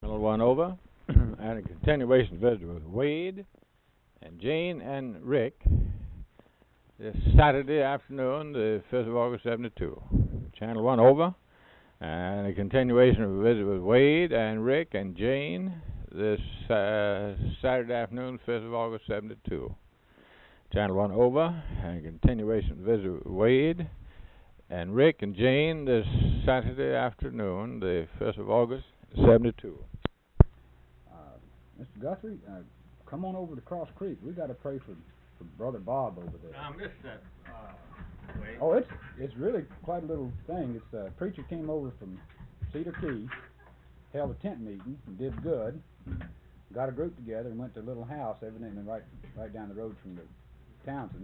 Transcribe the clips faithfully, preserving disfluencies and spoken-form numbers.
Channel one over, and a continuation visit with Wade and Jane and Rick this Saturday afternoon, the first of August, seventy-two. Channel one over, and a continuation of a visit with Wade and Rick and Jane this uh, Saturday afternoon, first of August, seventy-two. Channel one over, and a continuation of a visit with Wade and Rick and Jane this Saturday afternoon, the first of August, seventy-two. Uh, Mister Guthrie, uh, come on over to Cross Creek. We got to pray for, for Brother Bob over there. I missed that. Uh, Wade. Oh, it's it's really quite a little thing. It's a uh, preacher came over from Cedar Key, held a tent meeting, and did good. Got a group together and went to a little house, evidently right right down the road from the Townsends,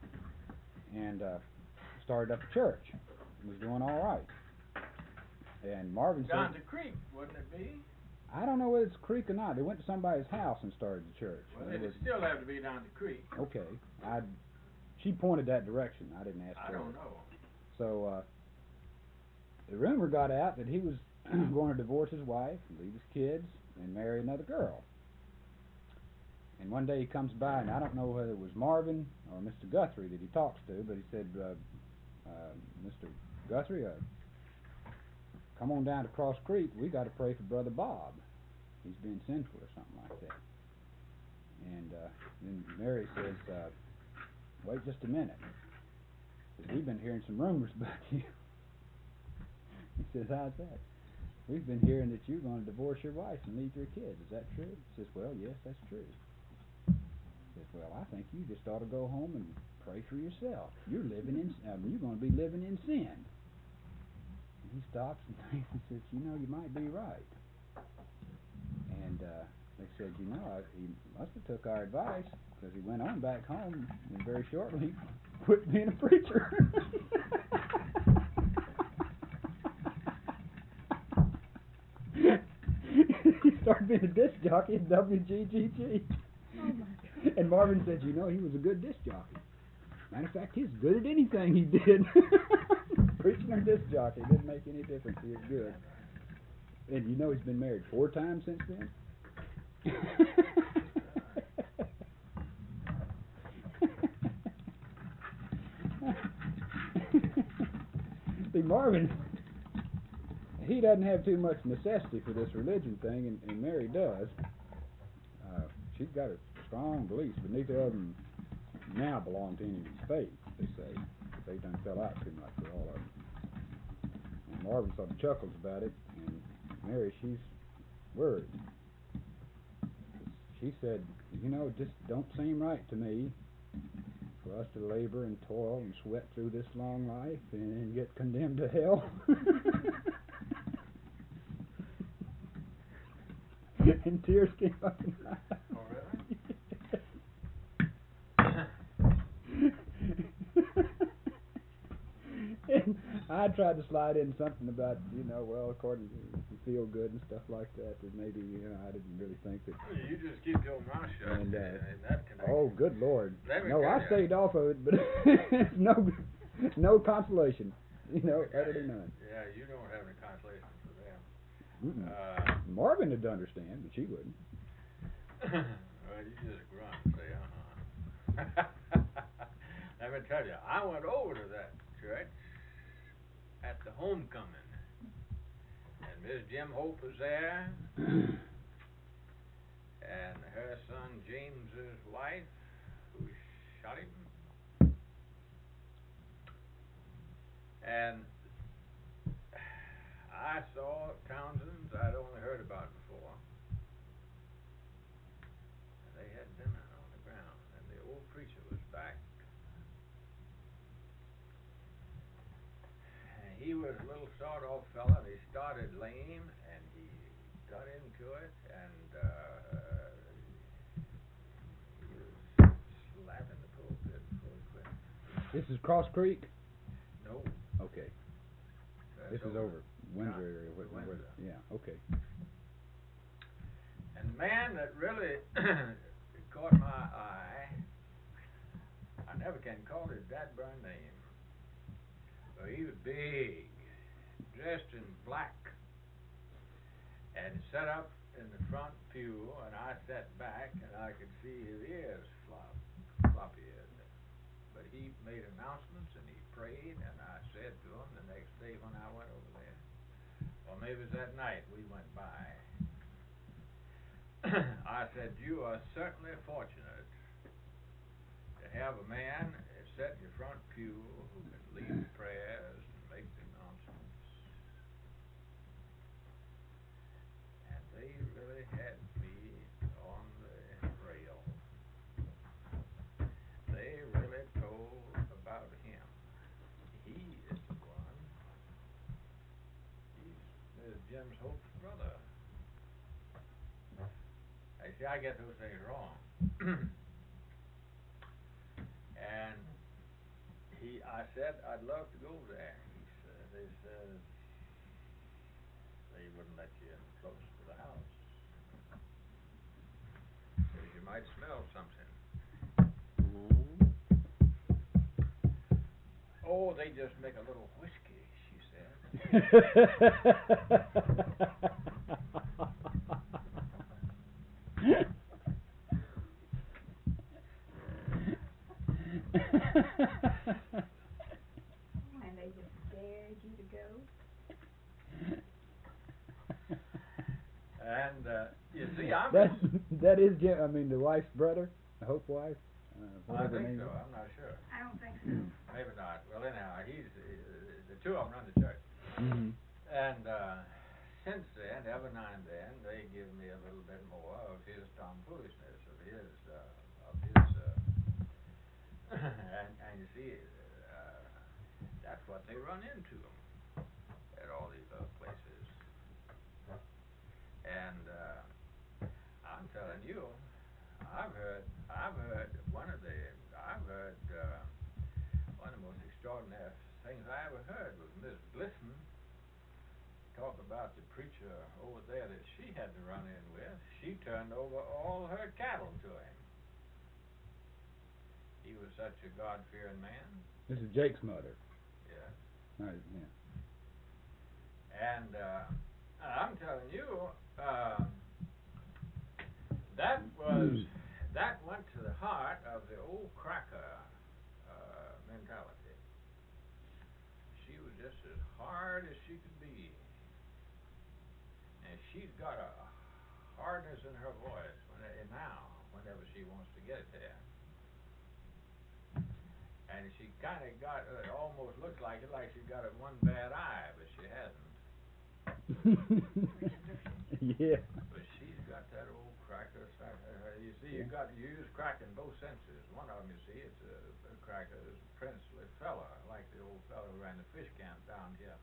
and uh, started up a church. It was doing all right. And Marvin Down said, the creek, wouldn't it be? I don't know whether it's a creek or not. They went to somebody's house and started the church. Well, it it would was, still have to be down the creek. okay. I she pointed that direction. I didn't ask I her. don't know. So uh, the rumor got out that he was going to divorce his wife, leave his kids, and marry another girl. And one day he comes by, and I don't know whether it was Marvin or Mister Guthrie that he talks to, but he said, uh, uh, Mister Guthrie, uh, come on down to Cross Creek. We got to pray for Brother Bob. He's being sinful or something like that. And uh, then Mary says, uh, wait just a minute. Says, we've been hearing some rumors about you. He says, how's that? We've been hearing that you're going to divorce your wife and leave your kids. Is that true? He says, well, yes, that's true. He says, well, I think you just ought to go home and pray for yourself. You're living in, uh, you're going to be living in sin. And he stops and thinks and says, you know, you might be right. And uh, they said, you know, I, he must have took our advice, because he went on back home and very shortly quit being a preacher. He started being a disc jockey at W G G G. Oh my God. And Marvin said, you know, he was a good disc jockey. Matter of fact, he's good at anything he did. Preaching or disc jockey didn't make any difference. He was good. And you know he's been married four times since then? See, Marvin, he doesn't have too much necessity for this religion thing, and, and Mary does. Uh, she's got a strong beliefs, but neither of them now belong to any of his faith, they say. They done fell out too much with all of them. And Marvin sort of chuckles about it, and Mary, she's worried. She said, you know, it just don't seem right to me for us to labor and toil and sweat through this long life and get condemned to hell. And tears came up in her eyes. Oh, really? And I tried to slide in something about, you know, well, according to you feel good and stuff like that, that maybe, you know, I didn't really think that. You just keep your mouth shut. And, uh, in that connection. Oh, good Lord. Let me No, tell I ya. stayed off of it, but it's no, no consolation. You know, utterly none. Yeah, you don't have any consolation for them. Mm-mm. Uh, Marvin would understand, but she wouldn't. well, you just grunt and say, uh-huh. Let me tell you, I went over to that church at the homecoming, and Miss Jim Hope was there, and her son James's wife, who shot him, and I saw Townsend's I'd only heard about before. They had dinner on the ground, and the old preacher was back. And he was a little sawed-off fella, and he started lame, and he got into it, and uh, he was slapping the pulpit before he quit. This is Cross Creek? No. Okay. That's This is over Windsor area. What, what, Windsor. yeah, okay. And the man that really caught my eye, I never can call his dadburn name, but he was big, dressed in black, and set up in the front pew, and I sat back, and I could see his ears flop, floppy ears. But he made announcements, and he prayed, and I said to him the next day when I went over there, or maybe it was that night we went by, I said, you are certainly fortunate to have a man sit in your front pew who can lead the prayers and make the announcements. And they really had me on the rail. They really told about him. He is the one. He's Miss Jim's Hope's brother. I see, I get those things wrong. And he, I said, I'd love to go there. He said, they said they wouldn't let you in close to the house because you might smell something. Oh, they just make a little whiskey, she said. And they just dared you to go? And uh, you see, I'm that that is Jim. I mean, the wife's brother, the Hope wife. Uh, I whatever think name so. is. I'm not sure. I don't think so. Maybe not. Well, anyhow, he's uh, the two of them run the church. Mm-hmm. And uh, since then, every now and then, they give me a little bit more of his tomfoolishness, of his, uh, of his, uh, and, and you see, uh, that's what they run into at all these other places. And uh, I'm telling you, I've heard, I've heard one of the, I've heard uh, one of the most extraordinary things I ever heard was Miss Glisson talk about the preacher over there that she had to run in with. She turned over all her cattle to him. He was such a God-fearing man. This is Jake's mother. Yeah. Right, yeah. And uh, I'm telling you, uh, that was that went to the heart of the old cracker uh, mentality. She was just as hard as she could be. And she's got a hardness in her voice when it, now, whenever she wants to get it there. And she kind of got, uh, it almost looks like it, like she's got a one bad eye, but she hasn't. Yeah. But she's got that old cracker. Uh, you see, you got you use cracker in both senses. One of them, you see, it's a, a cracker is a princely fella, like the old fella who ran the fish camp down here.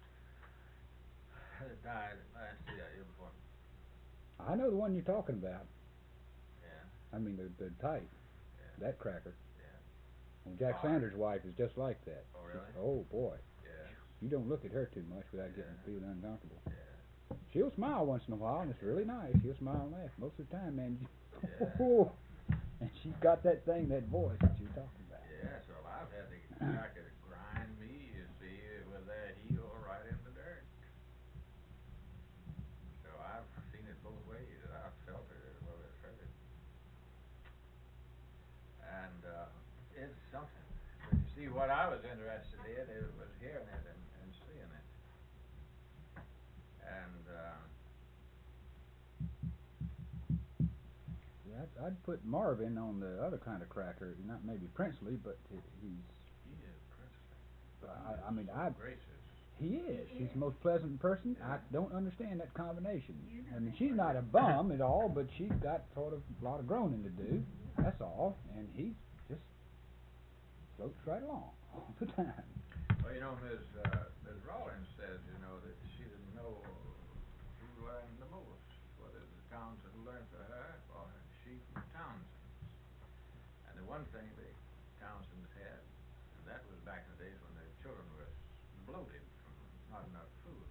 That died last year, year before. I know the one you're talking about. Yeah. I mean, the the type. Yeah. That cracker. Yeah. Well, Jack Oh. Sanders' wife is just like that. Oh, really? Oh boy. Yeah. You don't look at her too much without getting Yeah. feeling uncomfortable. Yeah. She'll smile once in a while, and it's really nice. She'll smile and laugh. Most of the time, man. Yeah. And she's got that thing, that voice that you're talking about. Yes, well, I've had the cracker grind me, you see, with their heel right in the dirt. So I've seen it both ways, and I've felt it as well as heard it. And uh, it's something. But you see, what I was interested in it was hearing it and, and seeing it. And uh, Yeah, I'd, I'd put Marvin on the other kind of cracker. Not maybe princely, but he- he's. he is princely. I, I mean, I. Gracious. He is. He He's is. the most pleasant person. I Yeah. don't understand that combination. You I mean, don't. she's not a bum at all, but she's got sort of a lot of groaning to do. That's all. And he just floats right along all the time. Well, you know, Miz Uh, Miz Rollins says, you know, that she didn't know who learned the most, whether the Townsend learned for her or she from the Townsends. And the one thing the Townsends had, and that was back in the days when the children were bloated from not enough food,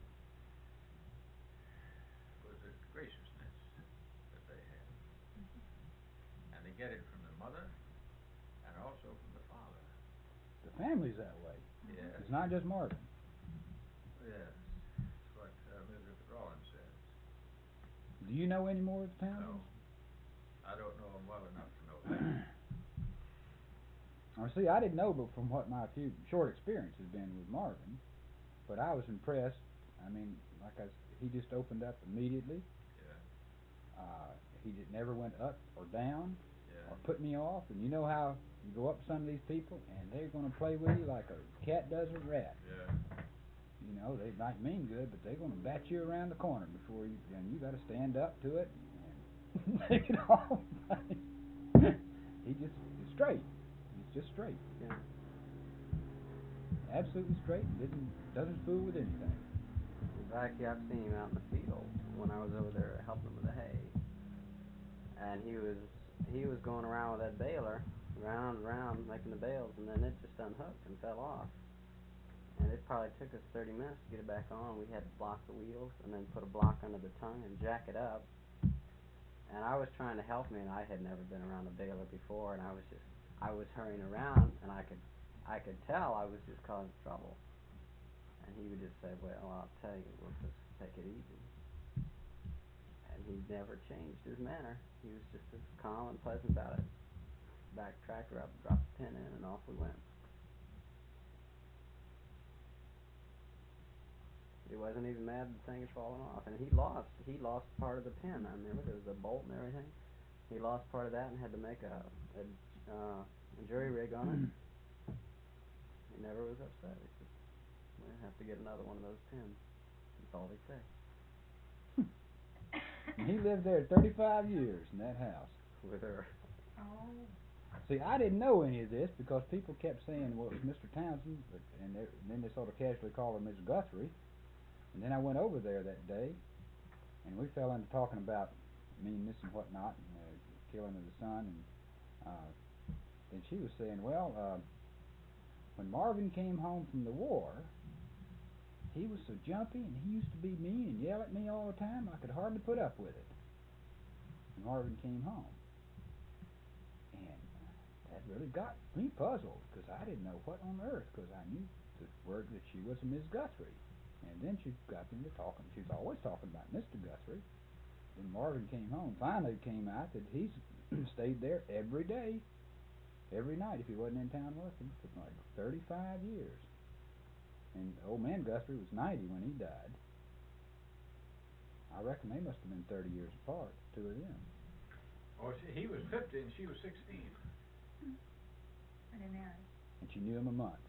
was the graciousness that they had. And they get it from the mother and also from the father. The family's that way. Yes. It's not just Marvin. Yes. That's what uh, Missus Rollins says. Do you know any more of the Townsends? No. I don't know him well enough to know that. Well, see, I didn't know, but from what my few short experience has been with Marvin, but I was impressed. I mean, like I, s- he just opened up immediately. Yeah. Uh, he just never went up or down Yeah. or put me off. And you know how you go up to some of these people and they're going to play with you like a cat does a rat. Yeah. You know, they might mean good, but they're going to bat you around the corner before you, and you got to stand up to it and take it off. He just is straight. He's just straight. Yeah. Absolutely straight. Doesn't doesn't fool with anything. Actually, I've seen him out in the field when I was over there helping him with the hay, and he was he was going around with that baler, round and round, making the bales, and then it just unhooked and fell off. And it probably took us thirty minutes to get it back on. We had to block the wheels and then put a block under the tongue and jack it up. And I was trying to help me, and I had never been around a baler before, and I was just I was hurrying around, and I could I could tell I was just causing trouble. And he would just say, well, I'll tell you, we'll just take it easy. And he never changed his manner. He was just as calm and pleasant about it. Back tractor up, dropped the pin in, and off we went. He wasn't even mad the thing had fallen off. And he lost, he lost part of the pin. I remember there was a bolt and everything. He lost part of that and had to make a, a, uh, a jury rig on it. He never was upset. He said, we'll have to get another one of those pins. That's all they say. And he lived there thirty-five years in that house. With her. Oh. See, I didn't know any of this because people kept saying, well, it was Mister Townsend, but, and, they, and then they sort of casually called her Miss Guthrie. And then I went over there that day, and we fell into talking about meanness and whatnot, and the killing of the son. And uh, then she was saying, well, uh, when Marvin came home from the war, he was so jumpy, and he used to be mean and yell at me all the time, I could hardly put up with it. And Marvin came home. And that really got me puzzled, because I didn't know what on earth, because I knew the word that she was a Miss Guthrie. And then she got into talking. She was always talking about Mister Guthrie. Then Marvin came home. Finally it came out that he's stayed there every day, every night if he wasn't in town working, for like thirty-five years. And old man Guthrie was ninety when he died. I reckon they must have been thirty years apart, two of them. Oh, she, he was fifty and she was sixteen. When they married. And she knew him a month.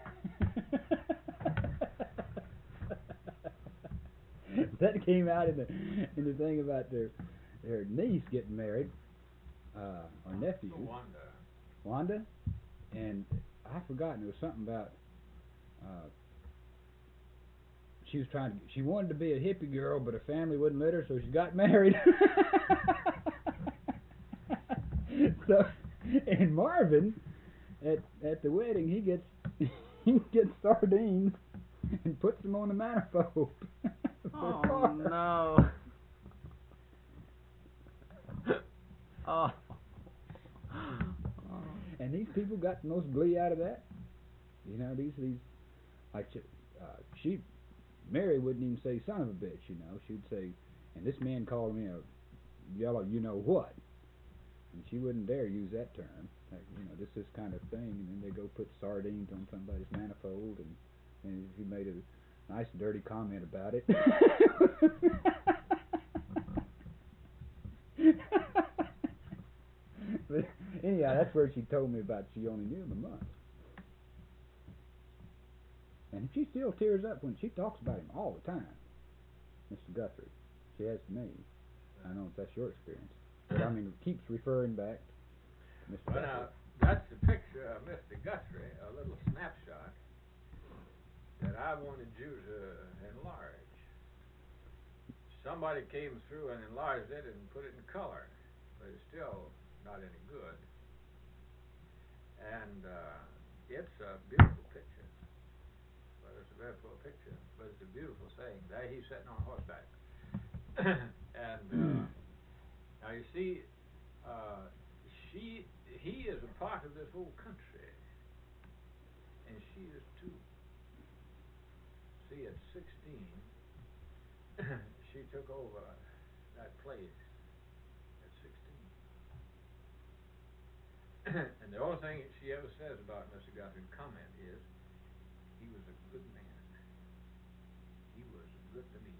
That came out in the in the thing about their their niece getting married, uh, or nephew. Wanda. Wanda, and I forgotten, it was something about uh, she was trying to, she wanted to be a hippie girl, but her family wouldn't let her, so she got married. So, and Marvin, at at the wedding, he gets he gets sardines and puts them on the manifold. Oh no. Oh. And these people got the most glee out of that. You know, these these like uh, she Mary wouldn't even say son of a bitch. You know, she'd say, and this man called me a yellow, you know what? And she wouldn't dare use that term. Like, you know, this this kind of thing. And then they go put sardines on somebody's manifold, and and he made a nice dirty comment about it. But anyhow, that's where she told me about she only knew him a month. And she still tears up when she talks about him all the time, Mister Guthrie. She has to me. I don't know if that's your experience. But I mean, it keeps referring back to Mister Well, Guthrie. now, that's the picture of Mister Guthrie, a little snapshot that I wanted you to enlarge. Somebody came through and enlarged it and put it in color, but it's still not any good. And uh, it's a beautiful picture. Well, it's a very poor picture, but it's a beautiful thing. There he's sitting on horseback. And uh, now you see, uh, she, he is a part of this whole country, and she is too. See, at sixteen, she took over that place at sixteen. And the only thing she ever says about Mister Guthrie's comment is, he was a good man. He was good to me.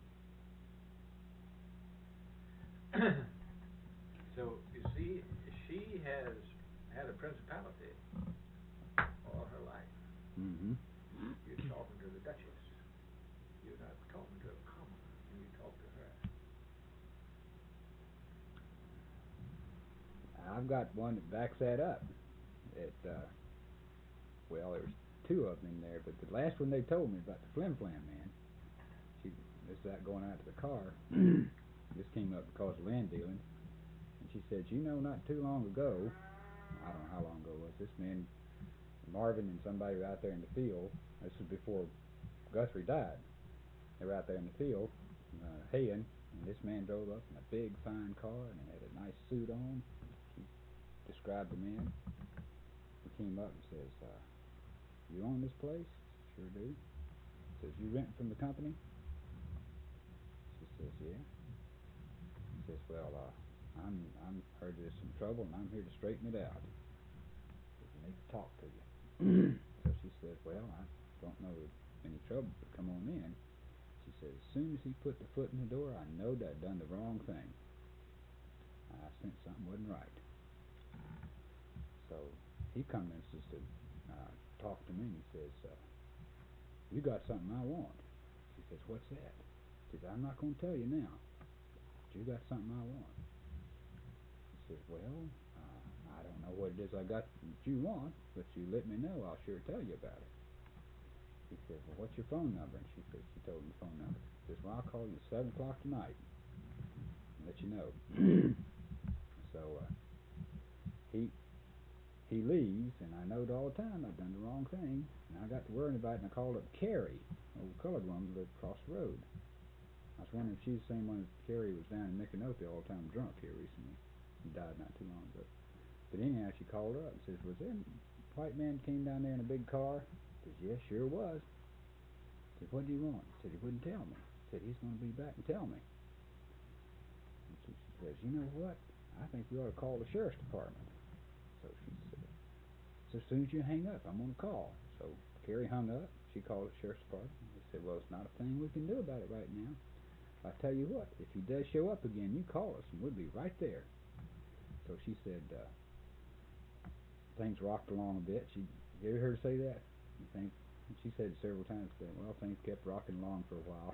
So, you see, she has had a principality all her life. Mm-hmm. You're talking to the Duchess. You're not talking to a commoner when you talk to her. I've got one that backs that up. It, uh, well, there was two of them in there, but the last one they told me about the Flim Flam man, she, this is that going out to the car, this came up because of land dealing, and she said, you know, not too long ago, I don't know how long ago it was, this man, Marvin and somebody were out there in the field, this was before Guthrie died, they were out there in the field, uh, haying, and this man drove up in a big fine car, and he had a nice suit on. She described the man. He came up and says, uh, you own this place? Sure do. Says, you renting from the company? She says, yeah. He says, well, uh, I'm I'm heard there's some trouble and I'm here to straighten it out. Says, I need to talk to you. So she said, well, I don't know of any trouble, but come on in. She said, as soon as he put the foot in the door, I knowed I'd done the wrong thing. I sensed something wasn't right. So he commences to uh, talk to me and he says, uh, you got something I want. She says, what's that? She says, I'm not going to tell you now, but you got something I want. He says, well, uh, I don't know what it is I got that you want, but you let me know, I'll sure tell you about it. He says, well, what's your phone number? And she says, she told him the phone number. He says, well, I'll call you at seven o'clock tonight and let you know. So uh, he he leaves, and I knowed all the time I'd done the wrong thing, and I got to worrying about it, and I called up Carrie, old colored woman who lived across the road. I was wondering if she's the same one as Carrie was down in Micanopy all the time drunk here recently. He died not too long ago. But anyhow, she called her up and says, was there a white man that came down there in a big car? Says, yes, sure was. Said, what do you want? Said, he wouldn't tell me. Said, he's going to be back and tell me. And she says, you know what? I think we ought to call the sheriff's department. So she said, so as soon as you hang up, I'm going to call. So Carrie hung up. She called the sheriff's department. They said, well, it's not a thing we can do about it right now. I tell you what, if he does show up again, you call us, and we'll be right there. So she said, uh, things rocked along a bit. She, you ever heard her say that? Things, she said several times, that, well, things kept rocking along for a while.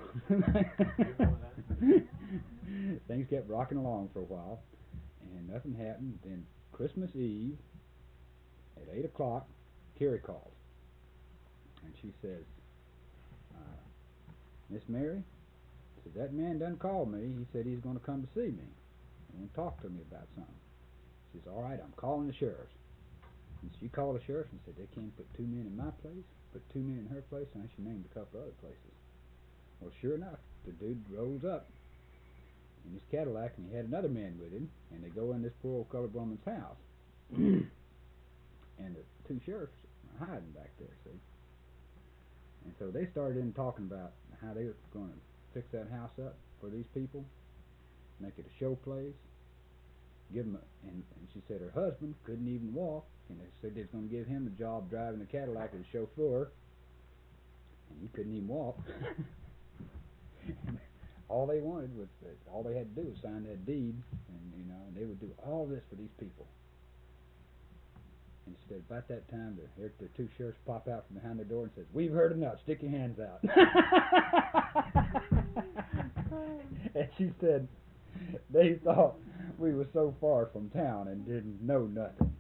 Things kept rocking along for a while, and nothing happened. Then Christmas Eve, at eight o'clock, Carrie calls, and she says, uh, Miss Mary, said, that man done called me. He said he's going to come to see me. He want to talk to me about something. She says, all right, I'm calling the sheriff. And she called the sheriff and said, they can't put two men in my place, put two men in her place, and she named a couple other places. Well, sure enough, the dude rolls up in his Cadillac, and he had another man with him, and they go in this poor old colored woman's house. And the two sheriffs are hiding back there, see? And so they started in talking about how they were going to fix that house up for these people, make it a show place, give him a, and, and she said her husband couldn't even walk, and they said they was going to give him a job driving the Cadillac as a chauffeur, and he couldn't even walk. All they wanted was that all they had to do was sign that deed, and you know, and they would do all this for these people. And she said about that time, the, here the two sheriffs pop out from behind the door and says, "We've heard enough. Stick your hands out." And she said they thought we were so far from town and didn't know nothing.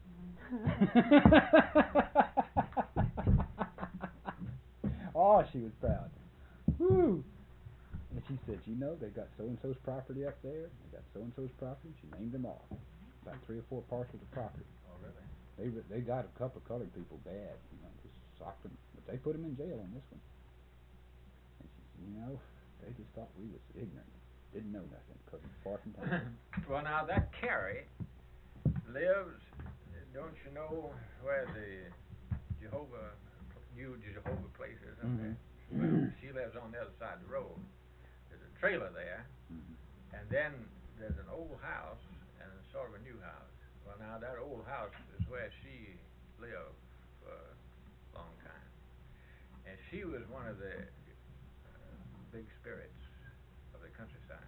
Oh, she was proud. Woo! And she said, you know, they got so-and-so's property up there, they got so-and-so's property, she named them all. About three or four parcels of property. Oh, really? They they got a couple of colored people bad, you know, just socked them. But they put them in jail on this one. And she said, you know, they just thought we was ignorant, didn't know nothing, because it's far from town. Well, now, that Carrie lives, don't you know where the Jehovah, new Jehovah place is up there? Well, she lives on the other side of the road. There's a trailer there, Mm-hmm. and then there's an old house and a sort of a new house. Well, now that old house is where she lived for a long time, and she was one of the uh, big spirits of the countryside,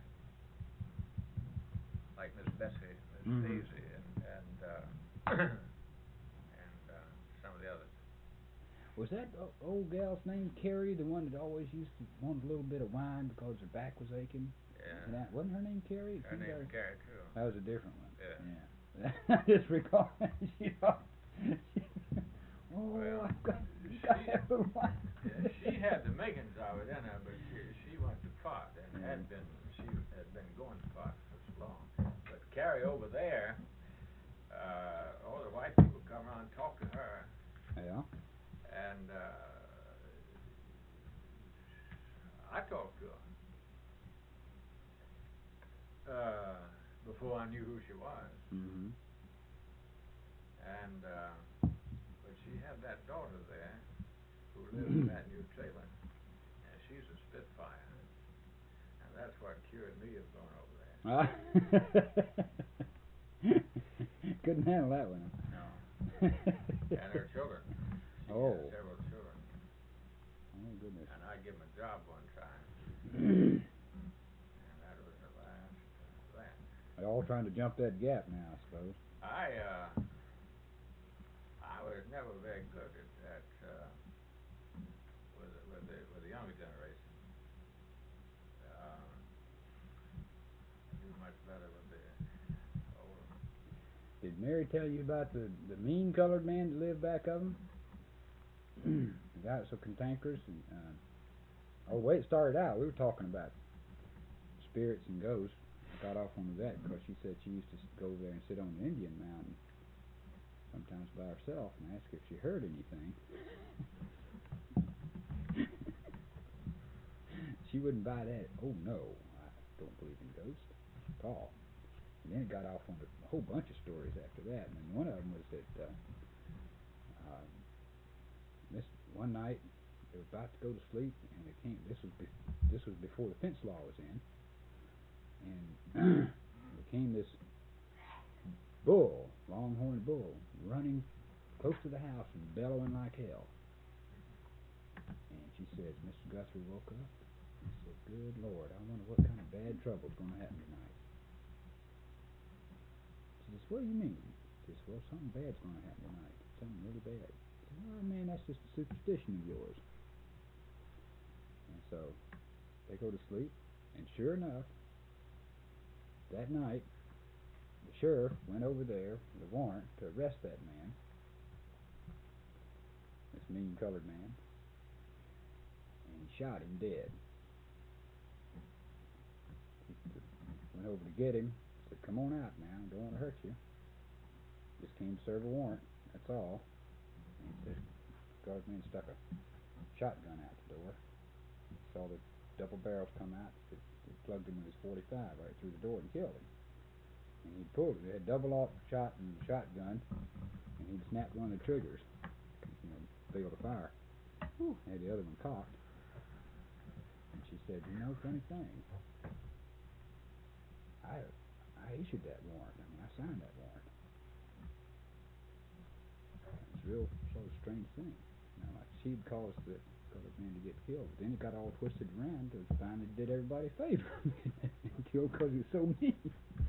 like Miss Bessie, Miss Mhm. Daisy, and and uh, and uh, some of the others. Was that o- old gal's name Carrie, the one that always used to want a little bit of wine because her back was aching? And Yeah, that, wasn't her name Carrie? It her seemed name like- was Carrie too. That was a different one. Yeah. Yeah. I just recall. she, oh, Well, I've got, she- got to have a wine. Yeah, she had the makings of it in her, but she she went to pot and Yeah. had been she had been going to pot for so long. But Carrie over there, uh, all the white people come around and talk to her, Yeah. and uh, I talked to her uh, before I knew who she was, Mm-hmm. and uh, but she had that daughter there who lived in that new trailer, and she's a Spitfire, and that's what cured me of going over there. Ah. Couldn't handle that one. No. And her children. She Oh. had several children. Oh goodness. And I gave them a job one time. And that was the last of that. They're all trying to jump that gap now, I suppose. I, uh, I was never very good at, at uh, with, the- with, the, with the younger generation. Uh, I do much better with the older. Did Mary tell you about the, the mean colored man that lived back of him? The guy that was so cantankerous and uh, oh, the way it started out, we were talking about spirits and ghosts. I got off onto that because she said she used to s- go over there and sit on the Indian mountain sometimes by herself and ask if she heard anything. She wouldn't buy that. Oh no, I don't believe in ghosts at all. And then it got off on a whole bunch of stories after that. And one of them was that uh, um, this one night they were about to go to sleep, and it came. This was be, this was before the fence law was in, and there came this bull, longhorn bull, running close to the house and bellowing like hell. And she says, Mister Guthrie woke up. He said, "Good Lord, I wonder what kind of bad trouble's going to happen tonight." She says, "What do you mean?" He says, "Well, something bad's going to happen tonight. Something really bad." He says, "Oh man, that's just a superstition of yours." And so they go to sleep, and sure enough, that night the sheriff went over there with a warrant to arrest that man, this mean colored man, and he shot him dead. He went over to get him, said, "Come on out now, don't want to hurt you. Just came to serve a warrant, that's all." And he said, the guard man stuck a shotgun out the door. He saw the double barrels come out. It, it plugged him with his forty-five right through the door and killed him. And he pulled it. It had double aught shot and shotgun, and he'd snapped one of the triggers, you know, failed to fire. Whew. Had the other one cocked. And she said, "You know, funny thing, I I issued that warrant. I mean, I signed that warrant." It's a real sort of strange thing. You know, like she'd caused the colored man to get killed. But then it got all twisted around to finally did everybody a favor and killed because he was so mean.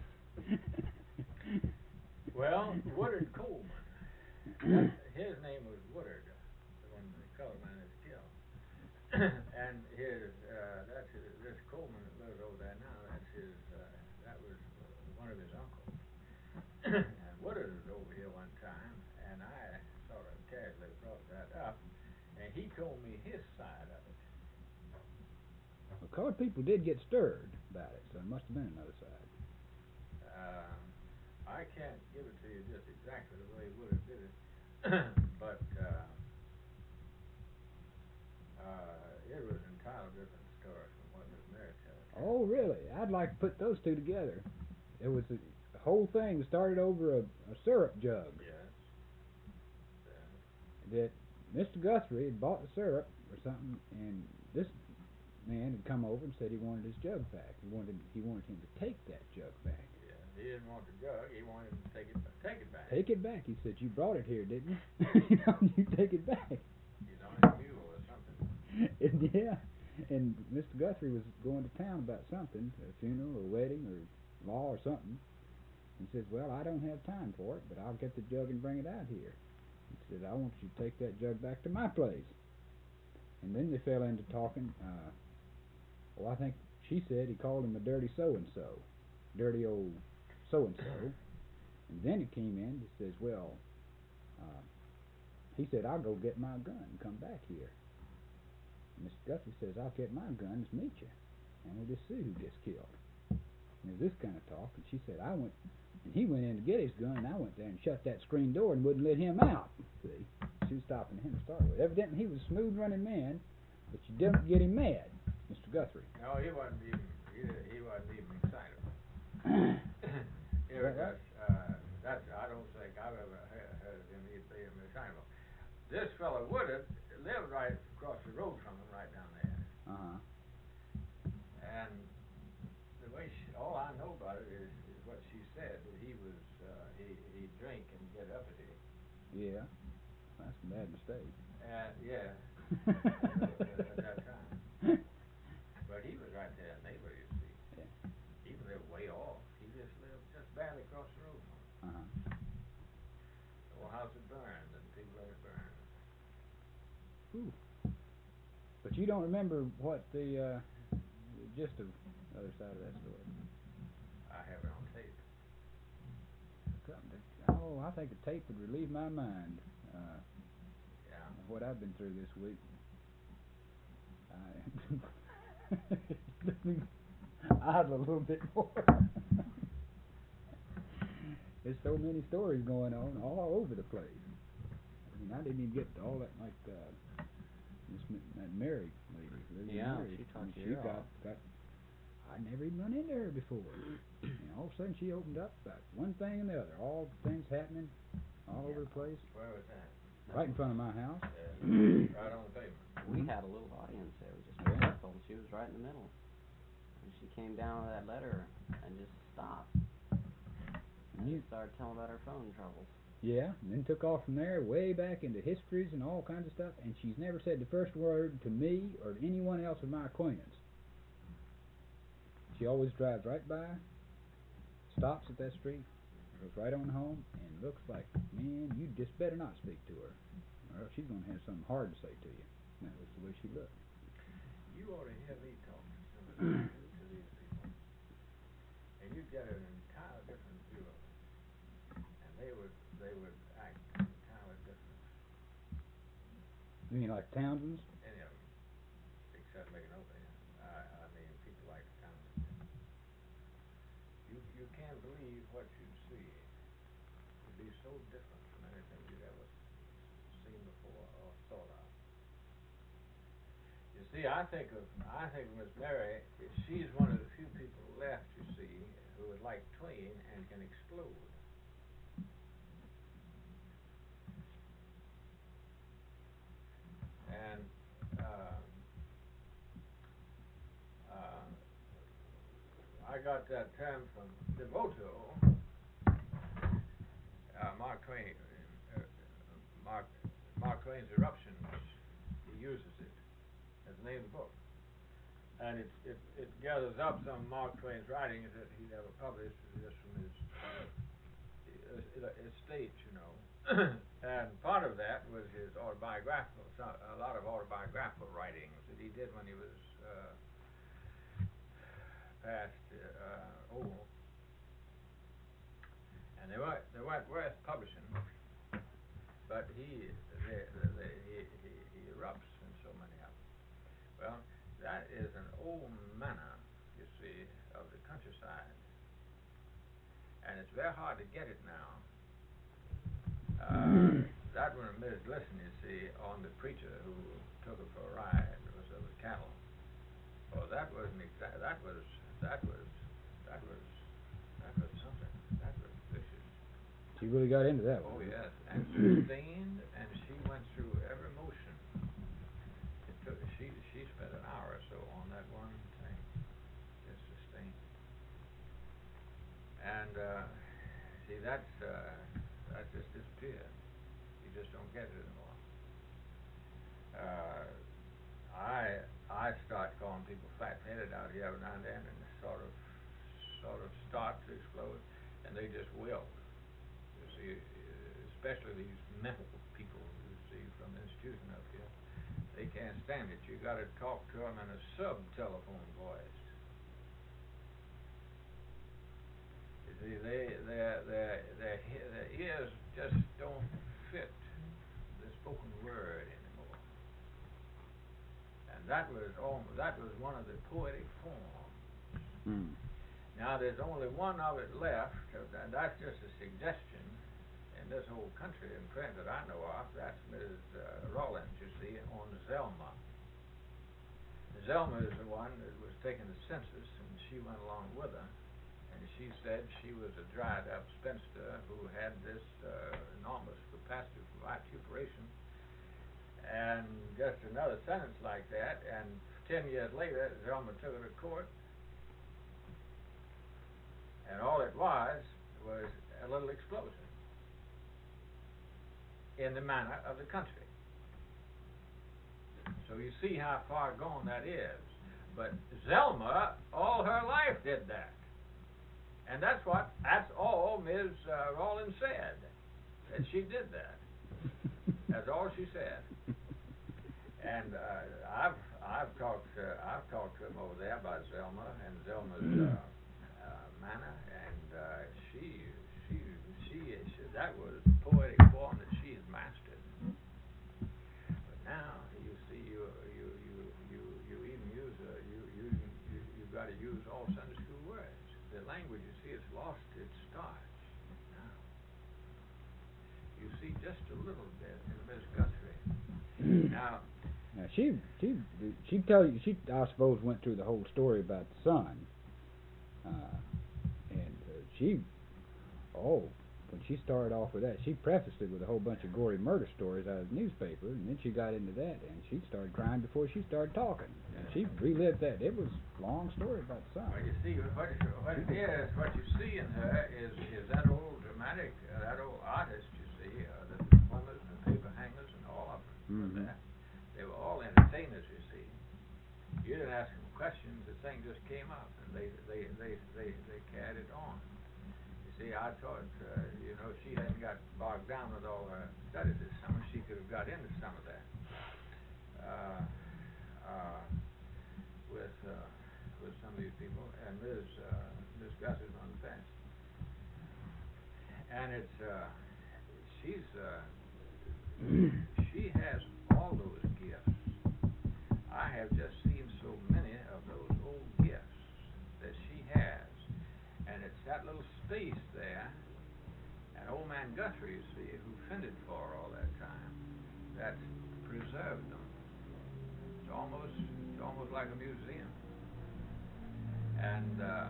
Well, Woodard Coleman. That, his name was Woodard when the colored man is killed. And his, uh, that's his, this Coleman that lives over there now, that's his, uh, that was uh, one of his uncles. And Woodard was over here one time, and I sort of casually brought that up, and he told me his side of it. Well, colored people did get stirred about it, so there must have been another side. Um, I can't give it to you just exactly the way Woodard did it, but uh, uh, it was an entirely different story from what Miss Mary tells. Oh, really? I'd like to put those two together. It was a, the whole thing started over a, a syrup jug Yes. Yes. that Mister Guthrie had bought the syrup or something, and this man had come over and said he wanted his jug back. He wanted he wanted him to take that jug back. Yeah, he didn't want the jug. He wanted him to take it, take it back. Take it back. He said, "You brought it here, didn't you? You know, you take it back." He's on his mule or something. And yeah, and Mister Guthrie was going to town about something, a funeral or wedding or law or something. He says, "Well, I don't have time for it, but I'll get the jug and bring it out here." He said, "I want you to take that jug back to my place." And then they fell into talking. Uh, well, I think she said he called him a dirty so-and-so, dirty old so-and-so. And then he came in. He says, "Well," uh, he said, "I'll go get my gun and come back here." Mister Guthrie says, "I'll get my gun and meet you, and we'll just see who gets killed." And there's this kind of talk. And she said, "I went," and he went in to get his gun, and I went there and shut that screen door and wouldn't let him out. See, she was stopping him to start with. Evidently, he was a smooth-running man, but you didn't get him mad, Mister Guthrie. No, he wasn't even. He, he wasn't even excited. It was Right. just, uh, that's. I don't think I've ever heard, heard of him being excitable. This fellow Woodard lived right across the road from him, right down there. Uh-huh. And the way she, all I know about it is, is what she said, that he was, uh, he, he'd drink and get uppity. Yeah. That's a bad mistake. Uh, yeah, at that time. But he was right there, neighbor, you see. Yeah. He lived way off. He just lived just barely across the road from him. Uh-huh. The whole house had burned, and people let it burn. Ooh. But you don't remember what the, uh, the gist of the other side of that story. I have it on tape. Something to- Oh, I think a tape would relieve my mind. Uh, Yeah. of what I've been through this week. I let me idle a little bit more. There's so many stories going on all over the place. I mean, I didn't even get to all that, like uh, this M- that Mary lady. Lily Yeah, Mary. she I mean, talked to she you got all. got. I'd never even run into her before. And all of a sudden, she opened up about one thing and the other. All things happening all over the place, Where was that? right in front of my house. Uh, right on the pavement. We Mhm. had a little audience there. We just Yeah. were careful. She was right in the middle. And she came down with that letter and just stopped. And You- just started telling about her phone troubles. Yeah, and then took off from there way back into histories and all kinds of stuff, and she's never said the first word to me or to anyone else of my acquaintance. She always drives right by, stops at that street, goes right on home, and looks like, man, you just better not speak to her, or else she's going to have something hard to say to you. And that was the way she looked. You ought to hear me talk to some of these, to these people, and you'd get an entirely different view of it, and they would they would act entirely different. You mean like Townsend's? Any of them, except McAnulty. I I mean people like Townsend. You you can't believe what you'd see. It'd be so different from anything you'd ever seen before or thought of. You see, I think of I think of Miss Mary. She's one of the few people left, you see, who is like Twain and can explode. And uh, uh, I got that term from Devoto. Uh, Mark Twain, uh, Mark Mark Twain's Eruptions. He uses it as the name of the book, and it it, it gathers up some of Mark Twain's writings that he'd ever published just from his uh, estate, you know. And part of that was his autobiographical, a lot of autobiographical writings that he did when he was uh, past uh, old. And they weren't they weren't worth publishing, but he they, they, he, he he erupts in so many of them. Well, that is an old manner, you see, of the countryside, and it's very hard to get it now. Uh, that one of Miz Listen, you see, on the preacher who took her for a ride was over the cattle. Well, that wasn't exact. That was that was that was that was something. That was vicious. She really got into that Oh one. yes, and sustained, and she went through every motion. It took she she spent an hour or so on that And uh, see, that's uh, that just disappeared. You just don't get it anymore. Uh, I I start calling people fat-headed out here every now and then, and sort of sort of start to explode, and they just will. You see, especially these mental people you see from the institution up here, they can't stand it. You got to talk to them in a sub-telephone voice. You see, they their their their their ears just don't fit the spoken word anymore. And that was almost, that was one of the poetic forms. Mm. Now there's only one of it left, and that's just a suggestion in this whole country in print that I know of. That's Missus Uh, Rollins, you see, on Zelma. Zelma is the one that was taking the census, and she went along with her. And she said she was a dried-up spinster who had this uh, enormous capacity for vituperation. And just another sentence like that, and ten years later, Zelma took her to court. And all it was was a little explosion in the manner of the country. So you see how far gone that is. But Zelma, all her life, did that. And that's what, that's all Miz Uh, Rollins said, that she did that. That's all she said. And uh, I've I've talked uh, I've talked to him over there about Zelma and Zelma's uh, uh, manner, and uh, she, she she she that was the poetic form that she has mastered. But now you see you you you you you even use uh, you you you you've got to use all Sunday school words. The language, you see, it's lost its starch now. You see just a little bit in Miss Guthrie. Now. Now she she she tell you she I suppose went through the whole story about the son, uh, and uh, she oh when she started off with that she prefaced it with a whole bunch of gory murder stories out of the newspaper, and then she got into that and she started crying before she started talking, and she relived that. It was a long story about the son. Well, you see what it, what it is, what you see in her is is that old dramatic, uh, that old artist you see, uh, the plumbers and paper hangers and all of them Mm-hmm. were there. They were all entertainers, you see. You didn't ask them questions; the thing just came up, and they they they they, they carried it on. You see, I thought, uh, you know, she hadn't got bogged down with all her studies this summer. She could have got into some of that uh, uh, with uh, with some of these people. And Miz Uh, Miz Gus is on the fence, and it's uh, she's uh, she has all those gifts. I have just seen so many of those old gifts that she has, and it's that little space there, and old man Guthrie, you see, who fended for her all that time, that preserved them. It's almost, it's almost like a museum. And uh,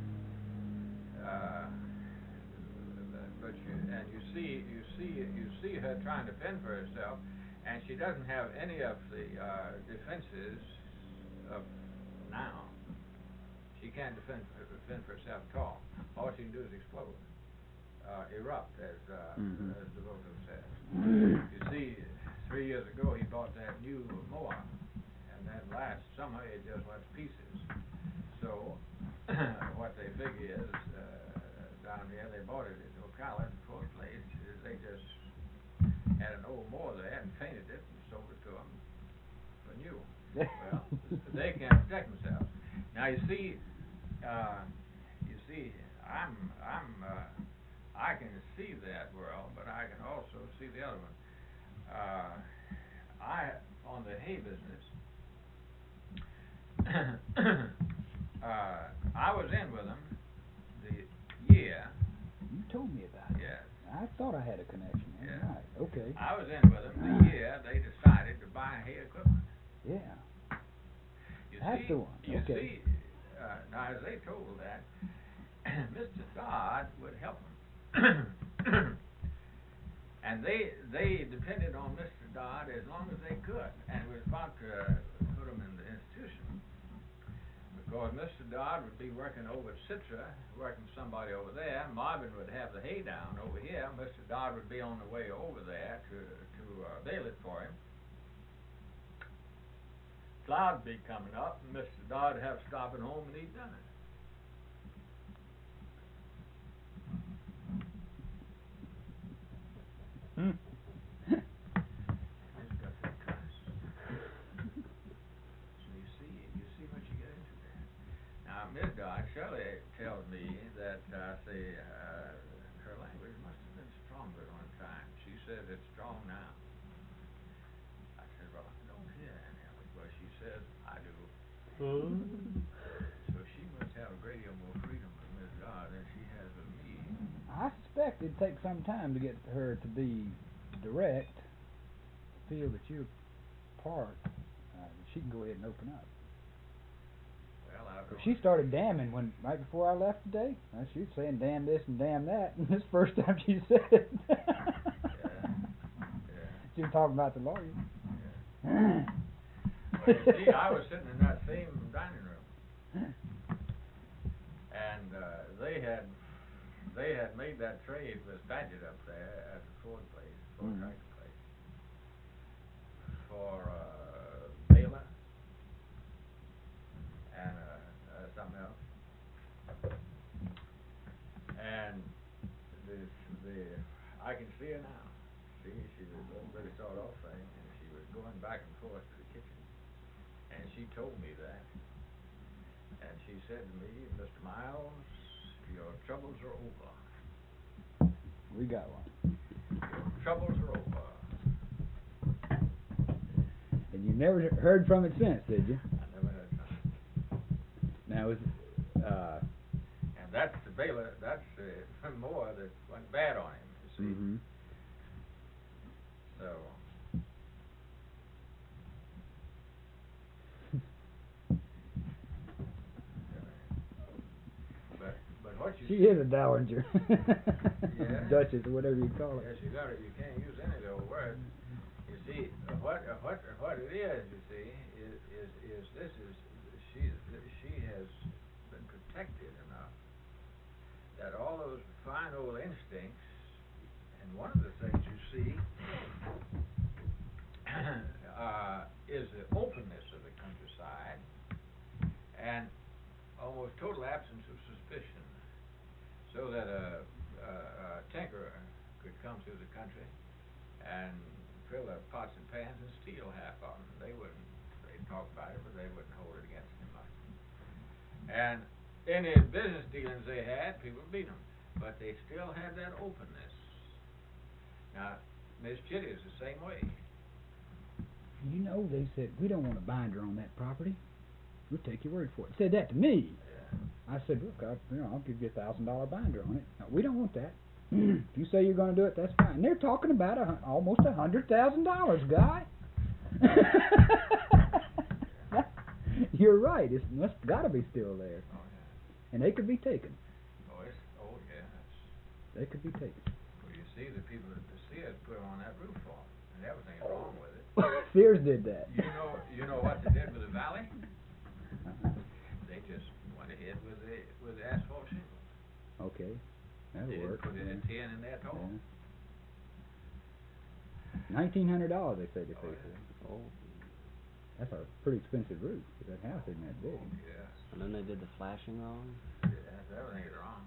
uh, but you and you see, you see, you see her trying to fend for herself. And she doesn't have any of the uh, defenses of now. She can't defend, defend for herself at all. All she can do is explode, uh, erupt, as, uh, Mm-hmm. as the vocal says. You see, three years ago he bought that new mower, and then last summer it just went to pieces. So what they figure is, uh, down here, they bought it at Ocala, the fourth place, is they just had an old mower there and painted it and sold it to them for new. Well, they can't protect themselves. Now you see, uh, you see, I'm, I'm, uh, I can see that world, but I can also see the other one. Uh, I on the hay business. uh, I was in with them the year. You told me about it. Yes. I thought I had a connection. Yeah. Right. Okay. I was in with them the year they decided to buy hay equipment. Yeah. You That's see, the one. You Okay. see, uh, now as they told that, Mister Dodd would help them, and they they depended on Mister Dodd as long as they could, and was about to put them in the institution. But Because Mister Dodd would be working over at Citra, working for somebody over there. Marvin would have the hay down over here. Mister Dodd would be on the way over there to to uh, bale it for him. Cloud would be coming up, and Mister Dodd would have to stop at home, and he'd done it. Hmm. It's got that class. So you see, you see what you get into there. Now, Miss Dodd, Shirley tells me that, uh, say, uh, her language must have been stronger at one time. She says it's strong now. I said, well, I don't hear any of it. Well, she says, I do. So she must have a great deal more freedom with Miss Dodd than she has with me. I suspect it'd take some time to get her to be direct, feel that you're part, uh, that she can go ahead and open up. Well, I don't But she know. started damning when right before I left today. Uh, she was saying damn this and damn that, and this is the first time she said it. Yeah. Yeah. She was talking about the lawyer. Yeah. Well, you see, I was sitting in that same dining room, and uh, they had they had made that trade with Paget up there at the Ford place, Ford Mhm. tractor place, for uh, Baylor and uh, uh, something else, and the the I can see her now. See, she was a little bitty sawed off thing, and she was going back and forth to the kitchen. And she told me that. And she said to me, Mister Miles, your troubles are over. We got one. Your troubles are over. And you never heard from it since, did you? I never heard from it. Now, is uh. And that's the Baylor, that's uh, more that went bad on him, you see. Mm-hmm. So. But, but what you She see, is a dowager. Yeah. Duchess or whatever you call yes, it. you got it. You can't use any of the old words. You see, uh, what uh, what uh, what it is, you see, is is is this is she she has been protected enough that all those fine old instincts, and one of the things you see uh, is the openness of the countryside and almost total absence of suspicion, so that a, a, a tinkerer could come through the country and fill their pots and pans and steal half of them. They wouldn't, they'd talk about it, but they wouldn't hold it against him much. And any business dealings they had, people beat them, but they still had that openness. Now, Miss Chitty is the same way. You know, they said, we don't want a binder on that property. We'll take your word for it. Said that to me. Yeah. I said, look, I, you know, I'll give you a thousand dollar binder on it. No, we don't want that. If you say you're going to do it, that's fine. And they're talking about a, hun- almost a hundred thousand dollars, guy. You're right. It's must got to be still there, Oh yeah. and they could be taken. Oh, it's, oh yeah. They could be taken. Well, you see, the people at the Sears put them on that roof for 'em, and everything's wrong with it. Sears did that. You know, you know what they did with the valley? Uh-huh. They just went ahead with the with the asphalt shingles. Okay, that'll They work. put it yeah. at tin in there at all. Yeah. Nineteen hundred dollars, they say they Oh, paid yeah. for it. Oh. That's a pretty expensive roof. 'Cause that house isn't that big. Oh, yeah. And then they did the flashing wrong. Yeah, everything is wrong.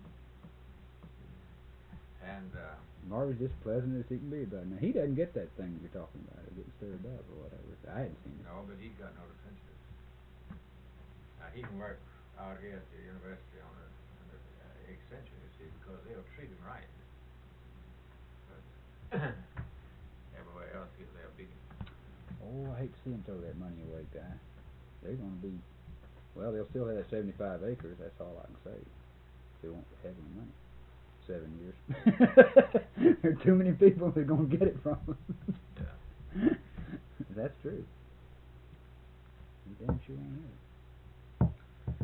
And uh, Marvin's just pleasant as he can be about it. Now he doesn't get that thing you're talking about, or getting stirred up or whatever. I hadn't seen it. no, but he's got no defenses. Now he can work out here at the university on the, on the uh, extension, you see, because they'll treat him right. But everywhere else, he- they'll beat him. Oh, I hate to see him throw that money away, guy. They're going to be, well, they'll still have seventy-five acres. That's all I can say. They won't have any money. Seven years. There are too many people who're going to get it from them. Yeah. That's true. You damn sure ain't it.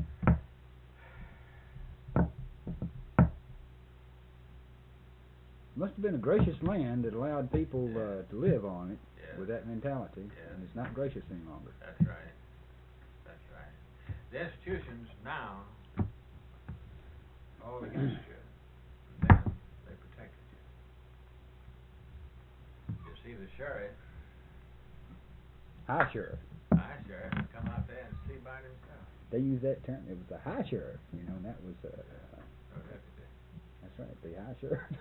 Must have been a gracious land that allowed people uh, to live on it Yeah. with that mentality, Yeah. and it's not gracious any longer. That's right. That's right. the institutions now all against you. Then they protected you. You see the sheriff, High sheriff. high sheriff, come out there and see by himself. They use that term. It was the high sheriff, you know, and that was, uh, uh, No deputy. that's right, the high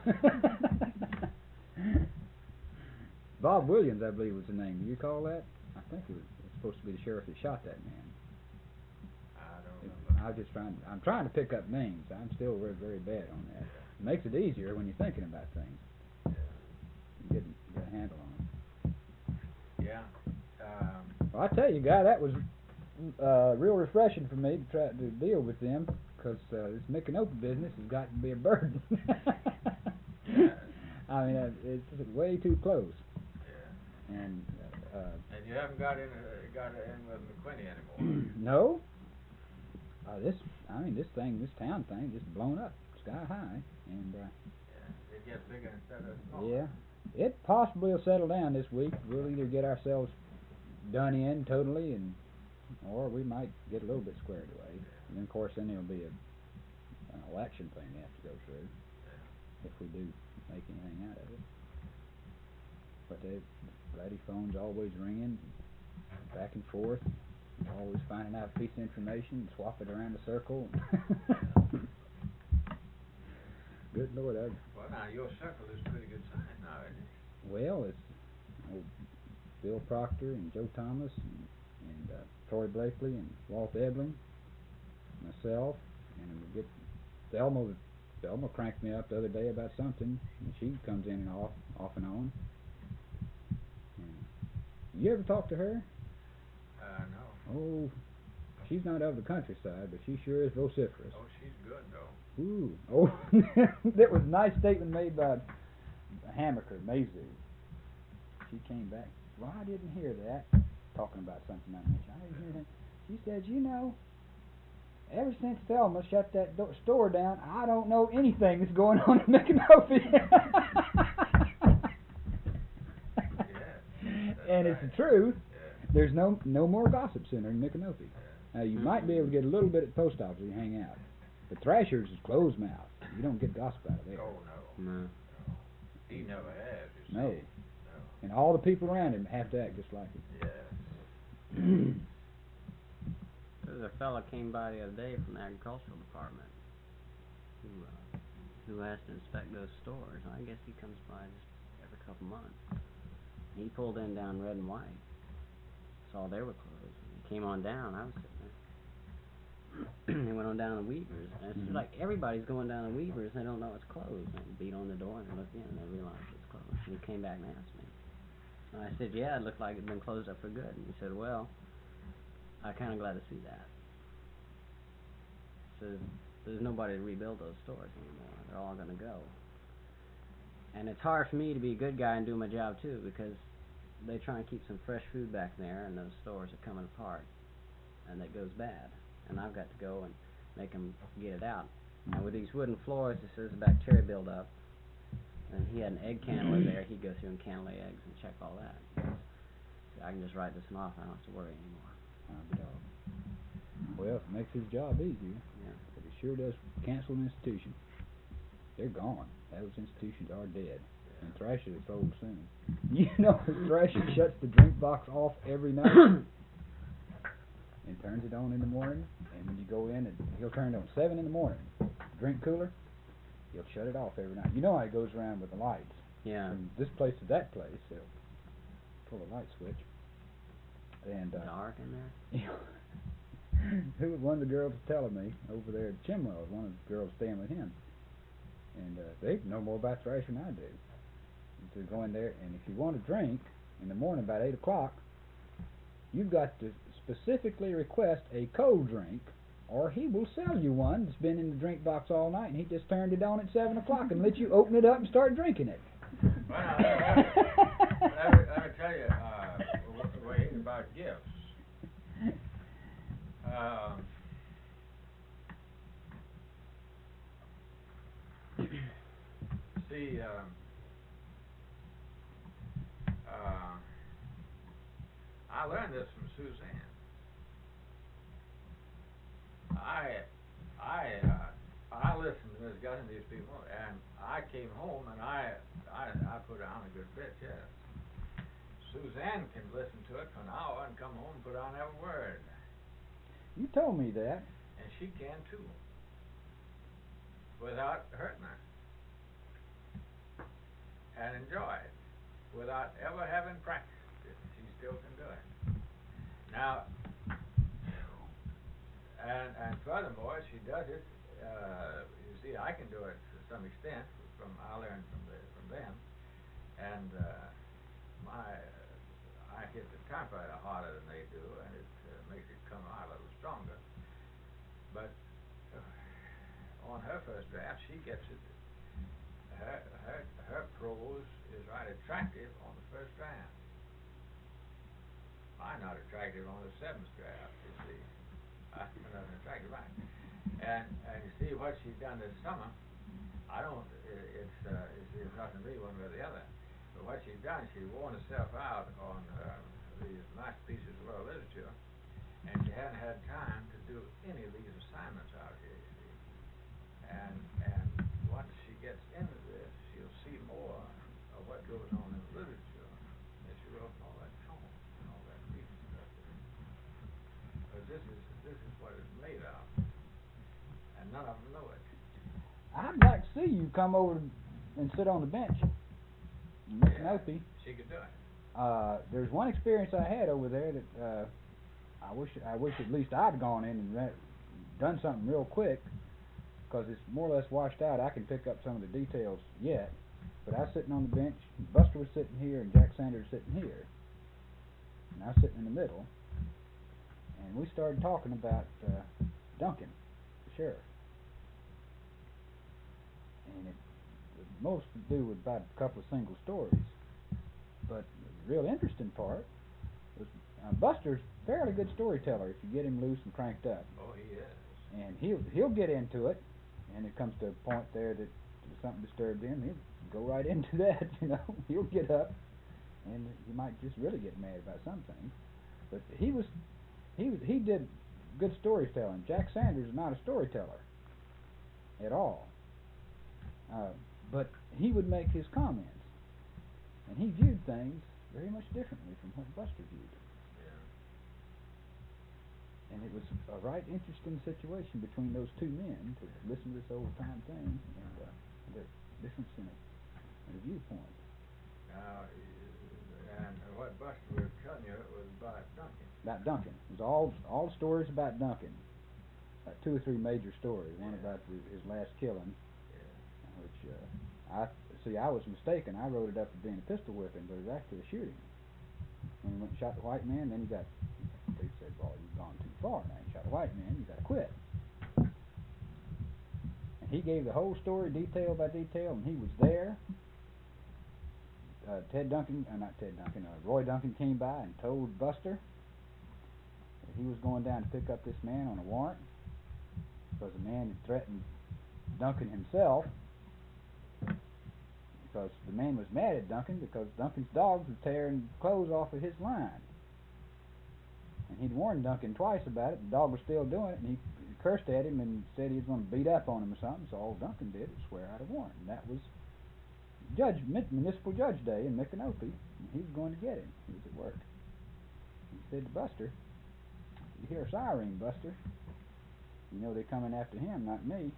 sheriff. Bob Williams, I believe, was the name. Do you recall that? I think it was, it was supposed to be the sheriff that shot that man. I don't It- remember. I was just trying. I'm trying to pick up names. I'm still very, very bad on that. It makes it easier when you're thinking about things. Yeah. You get, get a handle on them. Yeah. Um, Well, I tell you, guy, that was uh, real refreshing for me to try to deal with them, because uh, this Micanopy business has got to be a burden. I mean, uh, it's way too close, yeah. and uh, And you haven't got in uh, got in with McQuinney anymore. no. Uh, this, I mean, this thing, this town thing, just blown up sky high, and uh, Yeah. It gets bigger instead of smaller. yeah, it possibly will settle down this week. We'll either get ourselves done in totally, and or we might get a little bit squared away. And then, of course, then there'll be a an election thing they have to go through if we do make anything out of it. But they, Laddie phone's always ringing, back and forth, always finding out a piece of information, swap it around the circle. Good Lord, I, Well, now your circle is pretty good size now, isn't it? well, it's old Bill Proctor and Joe Thomas and, and uh, Troy Blakely and Walt Ebling, myself, and we get Thelma. Thelma cranked me up the other day about something, and she comes in and off, off and on. And you ever talk to her? Uh, no. Oh, she's not of the countryside, but she sure is vociferous. Oh, she's good though. Ooh, oh, that was a nice statement made by Hammaker, Mazu. She came back. Well, I didn't hear that. Talking about something I mentioned. I didn't hear that. She said, you know, ever since Thelma shut that do- store down, I don't know anything that's going on in Micanopy. And it's the truth. Yeah. There's no no more gossip center in Micanopy. Yeah. Now, you might be able to get a little bit at the post office if you hang out. But Thrasher's is closed mouth. You don't get gossip out of there. Oh no. No. No. He never has. You No. see. No. And all the people around him have to act just like it. Yes. There's a fella came by the other day from the agricultural department who uh, who has to inspect those stores. I guess he comes by just every couple months. He pulled in down Red and White, saw they were closed. He came on down. I was sitting there. He went on down to Weavers, and it's Mhm. like everybody's going down to Weavers. They don't know it's closed. And they beat on the door and they looked in, and they realized it's closed. And he came back and asked me. And I said, "Yeah, it looked like it'd been closed up for good." And he said, "Well, I'm kind of glad to see that." So there's nobody to rebuild those stores anymore. They're all going to go. And it's hard for me to be a good guy and do my job too, because they try and keep some fresh food back there, and those stores are coming apart, and that goes bad. And I've got to go and make them get it out. Now with these wooden floors, this is a bacteria buildup. And he had an egg cannula there. He'd go through and cannula eggs and check all that. So I can just write this one off. I don't have to worry anymore. I'll be dog. Well, it makes his job easier, Yeah. but it sure does cancel an institution. They're gone. Those institutions are dead. And Thrasher is closed soon. You know, Thrasher shuts the drink box off every night and turns it on in the morning. And when you go in, and he'll turn it on seven in the morning. Drink cooler, he'll shut it off every night. You know how he goes around with the lights. Yeah. From this place to that place, he'll pull a light switch. And uh, Dark in there. who was one of the girls was telling me over there at Chimwell, one of the girls staying with him, and uh, they know more about Thrasher than I do. To go in there, and if you want a drink in the morning about eight o'clock, you've got to specifically request a cold drink, or he will sell you one that's been in the drink box all night, and he just turned it on at seven o'clock and let you open it up and start drinking it. Well, now, let me, let me, let me tell you, uh, w- Wade, about gifts. Um, see, um, uh, I learned this from Suzanne. I, I, uh, I listened to Miss Gus and these people, and I came home and I, I, I put on a good bit, yes. Suzanne can listen to it for an hour and come home and put on every word. You told me that. And she can too, without hurting her. And enjoy it, without ever having practiced it. She still can do it. Now, and and furthermore, she does it. Uh, you see, I can do it to some extent. From I learned from the from them, and uh, my uh, I hit the typewriter harder than they do, and it uh, makes it come out a little stronger. But uh, on her first draft, she gets it. Her her her prose is right attractive on the first draft. Mine not attractive on the seventh draft. You see, I not attractive, right? And and you see what she's done this summer. I don't. It, it's uh, it's, it's nothing to me one way or the other. But what she's done, she's worn herself out on uh, these masterpieces of world literature, and she hadn't had time to do any of these assignments out here. You see, and and once she gets into this, she'll see more of what goes on in literature than she will in all that tone and all that reading stuff. Because this is this is what it's made of, and none of them know it. I'd like to see you come over and sit on the bench in Micanopy. Yeah, she could do it. Uh, there's one experience I had over there that uh, I wish I wish at least I'd gone in and re- done something real quick, because it's more or less washed out. I can pick up some of the details yet, but I was sitting on the bench, Buster was sitting here, and Jack Sanders was sitting here, and I was sitting in the middle, and we started talking about uh, Duncan, the sheriff. And it most to do with about a couple of single stories. But the real interesting part was uh, Buster's a fairly good storyteller if you get him loose and cranked up. Oh, he is. And he'll he'll get into it, and it comes to a point there that something disturbed him, he'll go right into that, you know. He'll get up, and he might just really get mad about some things. But he was he was he did good storytelling. Jack Sanders is not a storyteller at all. Uh, but he would make his comments, and he viewed things very much differently from what Buster viewed. Yeah. And it was a right interesting situation between those two men to listen to this old time thing and uh, the difference in a, in a viewpoint. Now, uh, and what Buster was telling you was about Duncan. About Duncan. It was all all stories about Duncan. Uh, two or three major stories. One Yeah. about the, his last killing. Which uh, I see, I was mistaken. I wrote it up as being a pistol whipping, but it was actually a shooting. When he went and shot the white man, then he got. They said, "Well, you've gone too far. Now you shot a white man. You got to quit." And he gave the whole story, detail by detail, and he was there. Uh, Ted Duncan, uh, not Ted Duncan, uh, Roy Duncan came by and told Buster that he was going down to pick up this man on a warrant because the man had threatened Duncan himself. Because the man was mad at Duncan because Duncan's dogs were tearing clothes off of his line. And he'd warned Duncan twice about it, and the dog was still doing it, and he cursed at him and said he was going to beat up on him or something, so all Duncan did was swear out a warrant. And that was judge, Municipal Judge Day in Micanopy, and he was going to get him. He was at work. He said to Buster, "You hear a siren, Buster. You know they're coming after him, not me."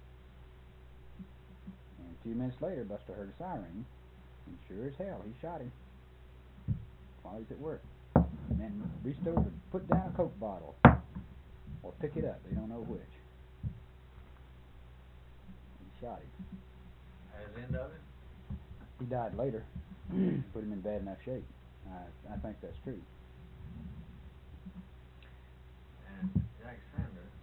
And a few minutes later, Buster heard a siren, and sure as hell, he shot him while he was at work. And then reached over and put down a Coke bottle, or pick it up, they don't know which. He shot him. As the end of it? He died later, put him in bad enough shape. I, I think that's true. And Jack Sanders.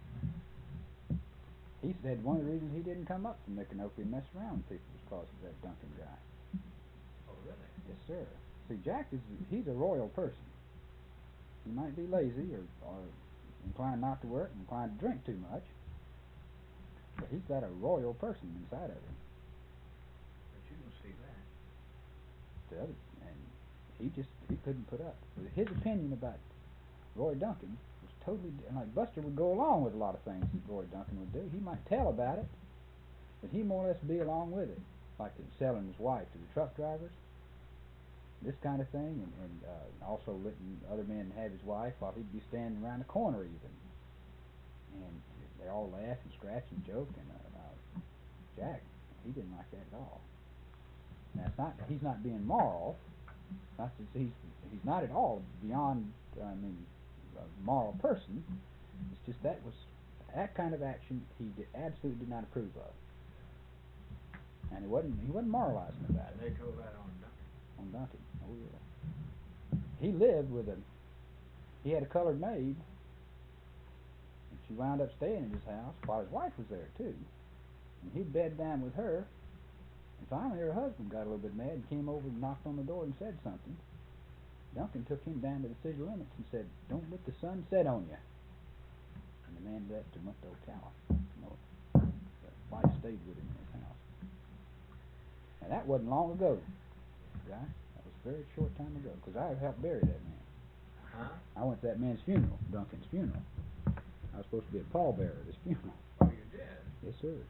He said one of the reasons he didn't come up from Micanopy and mess around with people was because of that Duncan guy. Oh, really? Yes, sir. See, Jack is he's a royal person. He might be lazy or, or inclined not to work, inclined to drink too much, but he's got a royal person inside of him. But you can see that. The other, and he just he couldn't put up. His opinion about Roy Duncan was totally, di- like Buster would go along with a lot of things that Roy Duncan would do. He might tell about it, but he more or less be along with it, like in selling his wife to the truck drivers, this kind of thing, and, and uh, also letting other men have his wife while he'd be standing around the corner even. And they all laugh and scratch and joke, and uh, uh, Jack, he didn't like that at all. Now, it's not, he's not being moral. Not that he's he's not at all beyond, I mean, a moral person. It's just that was that kind of action he did, absolutely did not approve of, and he wasn't he wasn't moralizing about And it. they told that on Duncan. On Duncan, oh yeah. He lived with a he had a colored maid, and she wound up staying in his house while his wife was there too, and he'd bed down with her. And finally her husband got a little bit mad and came over and knocked on the door and said something. Duncan took him down to the city limits and said, "Don't let the sun set on you." And the man left and went to Ocala. You know, the wife stayed with him in his house. And that wasn't long ago, guy. That was a very short time ago, because I helped bury that man. Huh? I went to that man's funeral, Duncan's funeral. I was supposed to be a pallbearer at his funeral. Oh, you did? Yes, sir.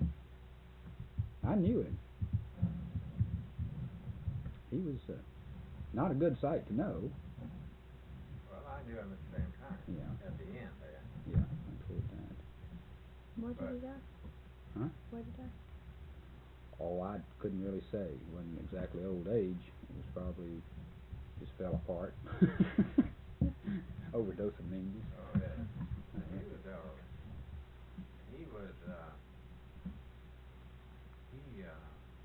I knew him. He was uh, not a good sight to know. Well, I knew him at the same time. Yeah. At the end there. Yeah, before he died. Where But- did he die? Huh? Where did he die? Oh, I couldn't really say. It wasn't exactly old age. It was probably just fell apart. Overdose of meanness. Oh, yeah. And he was elderly. He was, uh, he, uh,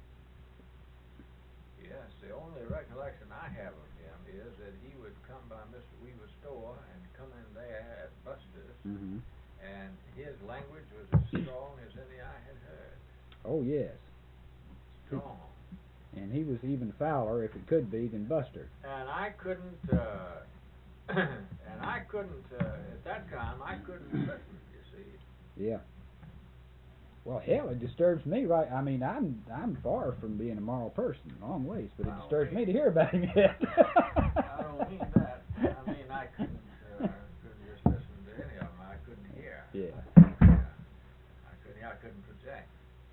yes, the only recollection I have of him is that he would come by Mister Weaver's store and come in there at Buster's, Mm-hmm. and his language was as strong as any I had heard. Oh, yes. Strong. And he was even fouler, if it could be, than Buster. And I couldn't, uh, and I couldn't, uh, at that time, I couldn't listen, you see. Yeah. Well, hell, it disturbs me, right? I mean, I'm I'm far from being a moral person, long ways, but it I don't disturbs me mean- to hear about him yet. I don't mean that. I mean, I couldn't, uh, couldn't just listen to any of them. I couldn't hear. Yeah. Yeah. I couldn't, I couldn't project.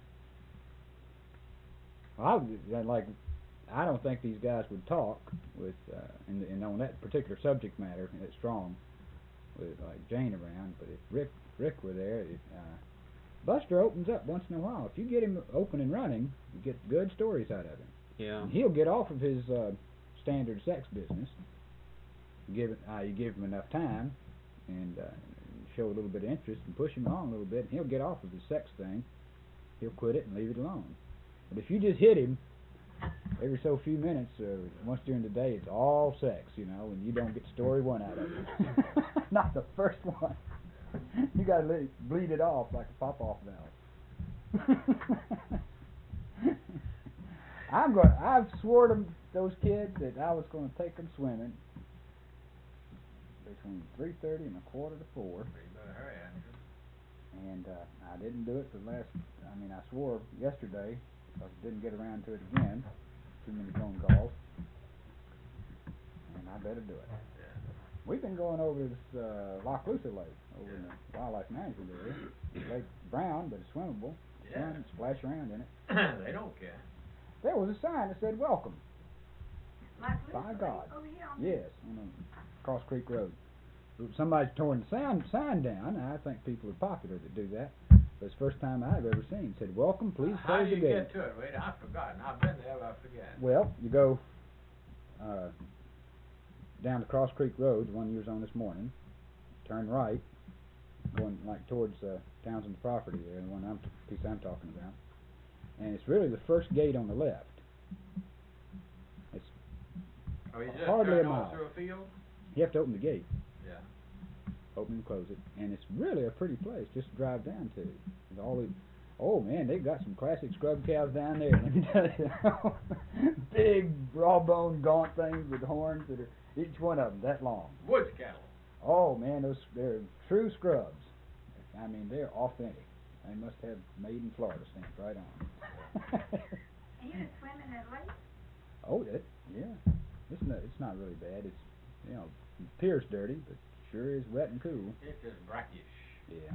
Well, I would, like, I don't think these guys would talk with, uh, and, and on that particular subject matter, it's strong, with like Jane around. But if Rick Rick were there, it, uh, Buster opens up once in a while. If you get him open and running, you get good stories out of him. Yeah. And he'll get off of his uh, standard sex business. Give it, uh, you give him enough time, and uh, show a little bit of interest, and push him along a little bit, and he'll get off of his sex thing. He'll quit it and leave it alone. But if you just hit him every so few minutes, uh, once during the day, it's all sex, you know, and you don't get story one out of it. Not the first one. You gotta let it bleed it off like a pop-off valve. I'm going. I've swore to those kids that I was going to take them swimming between three thirty and a quarter to four. So you better hurry, Andrew. And uh, I didn't do it for the last, I mean, I swore yesterday, because I didn't get around to it again. Too many phone calls. And I better do it. Yeah. We've been going over to this uh, Loch Lusa Lake, over in the wildlife management area. It's Lake Brown, but it's swimmable. Yeah. Swim, splash around in it. They don't care. There was a sign that said, "Welcome." Like By Lucy God. over here on Yes, on the Cross Creek Road. Somebody's torn the sign, sign down. I think people are popular that do that. But it's the first time I've ever seen. It said, "Welcome, please How close do the you gate." get to it? Wait, I've forgotten. I've been there, but I forget. Well, you go uh, down the Cross Creek Road, the one you was on this morning. Turn right, going like towards uh, Townsend's property there, the one I'm t- piece I'm talking about. And it's really the first gate on the left. It's Oh, you just hardly turn a off mile. through a field? you have to open the gate. Yeah. Open and close it, and it's really a pretty place just to drive down to. With all the, oh man, they've got some classic scrub cows down there. Let me tell you, big raw bone gaunt things with horns that are each one of them that long. Woods cattle. Oh man, those they're true scrubs. I mean, they're authentic. They must have made in Florida stamped right on. And you was swimming at lake? Oh, that yeah. It's not it's not really bad. It's you know, the pier's dirty, but sure is wet and cool. It's just brackish. Yeah.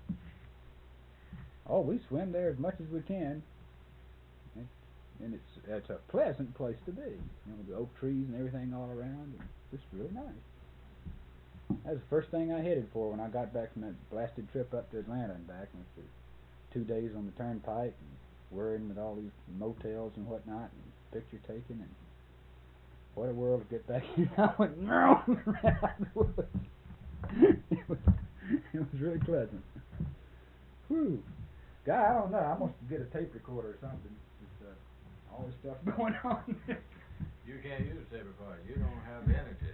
Oh, we swim there as much as we can. And, and it's it's a pleasant place to be. You know, the oak trees and everything all around, and it's just really nice. That was the first thing I headed for when I got back from that blasted trip up to Atlanta and back. Was the two days on the turnpike and worrying with all these motels and whatnot and picture taking and what a world to get back in. I went no ran out of the woods. It was it was really pleasant. Whew. God, I don't know. I must get a tape recorder or something. Just uh, all this stuff going on. You can't use a tape recorder. You don't have the energy.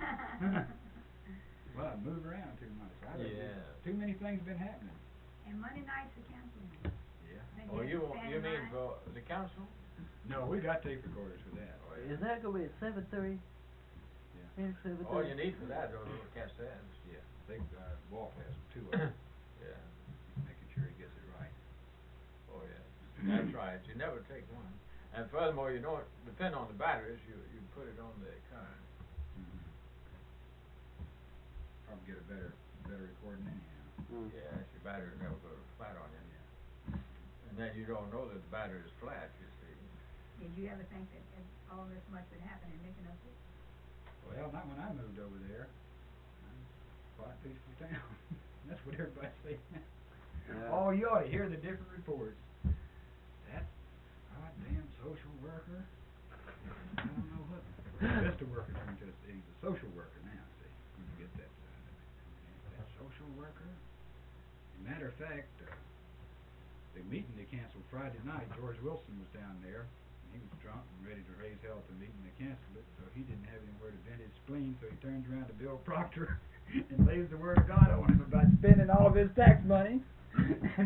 Well, I move around too much. I don't Yeah. know. Too many things been happening. And Monday nights are canceled. Yeah. Then Oh, you have to you stand mean in line. for the council? No, we got tape recorders for that. Oh, Is that gonna be at seven thirty? Yeah. Yeah, seven All thirty. you need for that are little cassettes. Yeah. They uh, Walt has two of them, Yeah. making sure he gets it right. Oh yeah. That's right. You never take one. And furthermore, you don't depend on the batteries. You you put it on the current. Mm-hmm. Probably get a better better recording anyhow. Mm. Yeah, your battery will never go flat on you. And then you don't know that the battery is flat. You see. Did you ever think that that all this much would happen in Mickinocket? Well, not when I moved over there. Quite peaceful town. That's what everybody's saying. Yeah. Oh, you ought to hear the different reports. That goddamn social worker. I don't know what. Vista worker isn't just he's a social worker now. See, you get that side of it. That social worker. Matter of fact, uh, the meeting they canceled Friday night. George Wilson was down there. He was drunk and ready to raise hell at the meeting. They canceled it, so he didn't have anywhere to vent his spleen. So he turns around to Bill Proctor and lays the word of God on him about spending all of his tax money. And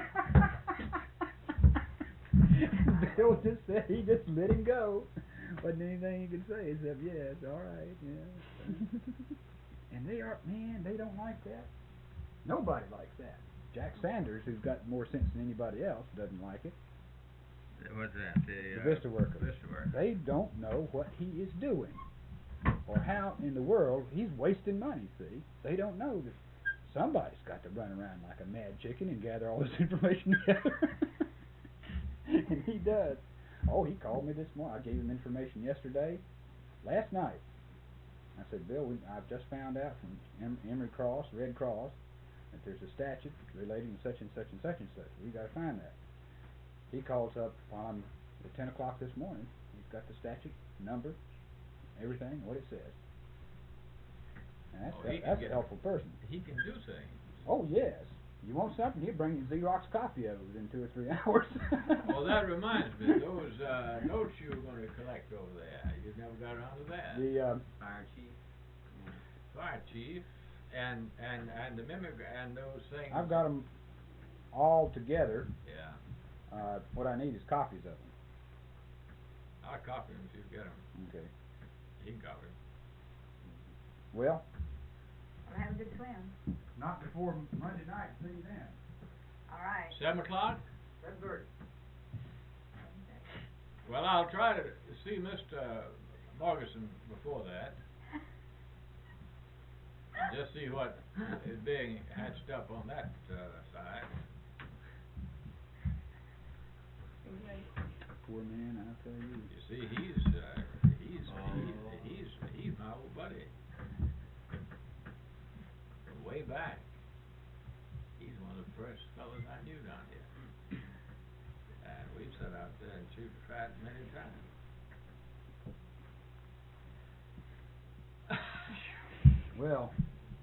Bill just said he just let him go. Wasn't anything he could say except yes, all right, yeah. And they are man, they don't like that. Nobody likes that. Jack Sanders, who's got more sense than anybody else, doesn't like it. What's that? The Vista worker. Vista worker. They don't know what he is doing, or how in the world he's wasting money. See, they don't know that somebody's got to run around like a mad chicken and gather all this information together, and he does. Oh, he called me this morning. I gave him information yesterday, last night. I said, Bill, we, I've just found out from em- Emory Cross, Red Cross, that there's a statute relating to such and such and such and such. We got to find that. He calls up while I'm at ten o'clock this morning. He's got the statute number, everything, what it says. And that's Oh, that, he can that's a get- helpful person. He can do things. Oh yes. You want something? He'll bring you a Xerox copy of it within two or three hours. Well, that reminds me, those uh, notes you were going to collect over there, you never got around to that. The um, Fire chief. Fire chief and and and the mimic and those things. I've got them all together. Yeah, Uh, what I need is copies of them. I'll copy them if you get them. Okay. He can copy them. Well, Well, have a good swim. not before Monday night. See you then. All right. Seven o'clock. Seven thirty. Well, I'll try to see Mister Morgeson before that. Just see what is being hatched up on that uh, side. Poor man, I'll tell you. You see, he's uh, he's he's he's he's my old buddy. From way back. He's one of the first fellas I knew down here. And we've sat out there and chewed the fat many times. Well,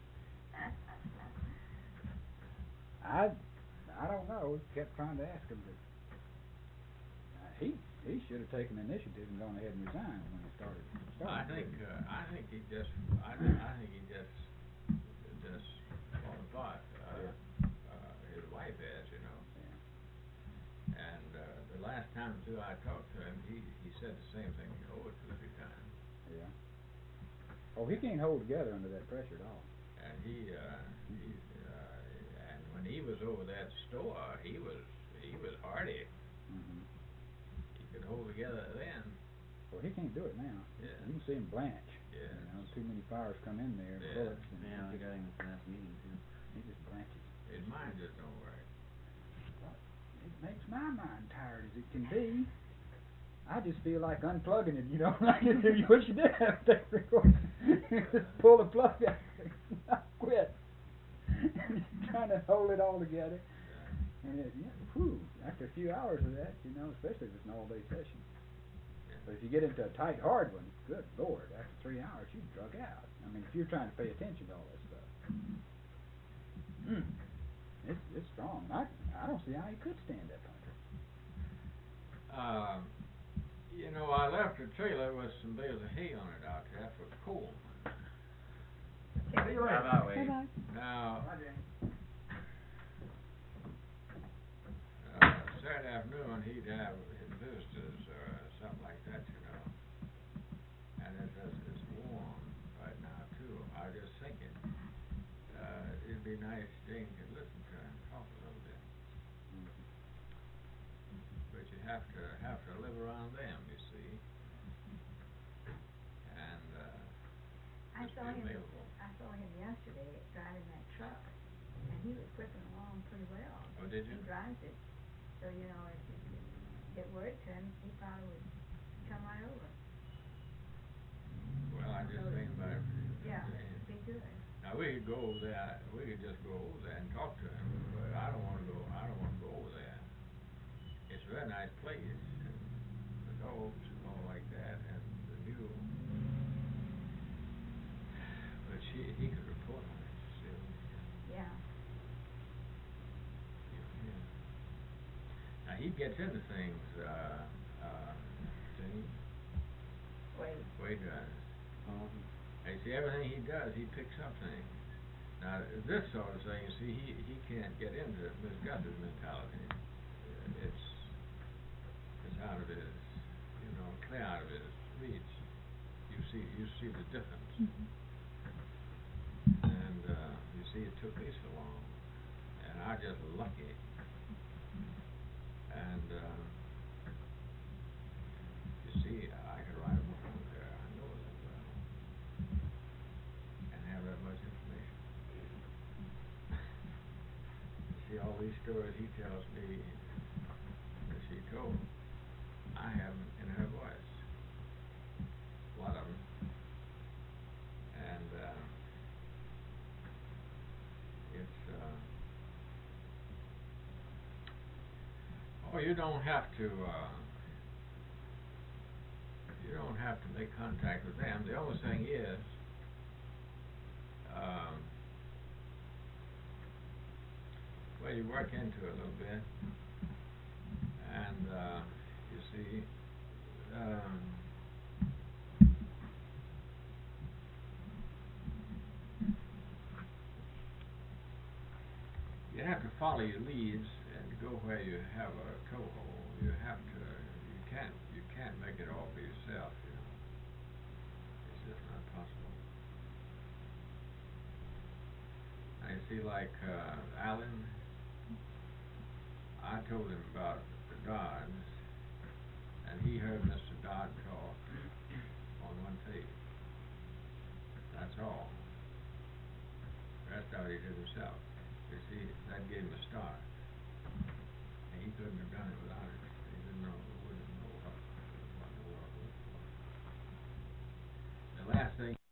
I I don't know. Kept trying to ask him, but uh, he he should have taken initiative and gone ahead and resigned when he started. started I think doing it. uh, I think he just I think I think he just just fallen apart. Uh, uh, his wife has, you know. Yeah. And uh, the last time too I talked to him, he he said the same thing over two or three times. Yeah. Oh, he can't hold together under that pressure at all. And he uh, he uh, and when he was over that store, he was he was hardy. Mm-hmm. He could hold together then. Well, he can't do it now. Yeah. You can see him blanch. Yes. You know, too many fires come in there, Yeah. bullets, and Yeah, I it, got him at the last meeting too. it just blanches. His mind just don't work. It makes my mind tired as it can be. I just feel like unplugging it, you know, like you what you did have to just pull the plug out and quit. Trying to hold it all together. Yeah. And it, yeah, whew, after a few hours of that, you know, especially if it's an all-day session. Yeah. But if you get into a tight, hard one, good Lord, after three hours, you're drug out. I mean, if you're trying to pay attention to all that stuff. Mm. It's, it's strong. I, I don't see how he could stand that country. Um, you know, I left a trailer with some bales of hay on it out there for coal. See you later. Bye-bye, Wade. Bye-bye. Now, Bye, Jane. uh, Saturday afternoon, he'd have his visitors or something like that, you know. And it's, it's, it's warm right now, too. I was just thinking, uh, it'd be nice Jane could listen to him talk a little bit. But you have to have to live around them, you see. And uh, I just saw be him, available. I saw him yesterday driving that truck, and he was whipping along pretty well. Oh, did you? He drives it, so, you know, if it, it worked to him, he probably would come right over. Well, I just So- think about it. Yeah, Jane. be good. Now we could go over there. We could just go over there and talk to him, but I don't want to go. I don't want to go over there. It's a very nice place, and the dogs and all like that, and the mule. But she, he could report on it still. Yeah. Yeah. Now he gets into things. Uh, uh, Jane, Wait. Wade does. Um, And you see, everything he does, he picks up things. Now, this sort of thing, you see, he, he can't get into Miss Gus's mentality. Uh, It's, it's out of his, you know, clear out of his reach. You see, you see the difference. Mhm. And, uh, you see, it took me so long. And I just lucky. And, uh, you see, I could write a book on there. I know it that well. And have that much information. You see, all these stories he tells me that she told, I have 'em in her voice. A lot of them. And uh, it's, uh, oh, you don't have to, uh, you don't have to make contact with them. The only thing is, um, well, you work into it a little bit, and uh, you see, um, you have to follow your leads and go where you have a toehold. You have to. You can't. You can't make it all for yourself. You know, it's just not possible. Now you see, like uh, Alan, I told him about the Dodds, and he heard Mister Dodd talk on one tape. That's all. The rest of it he did himself. You see, that gave him a start. And he couldn't have done it without it. He didn't know, wouldn't know what, what in the world it was for. The last thing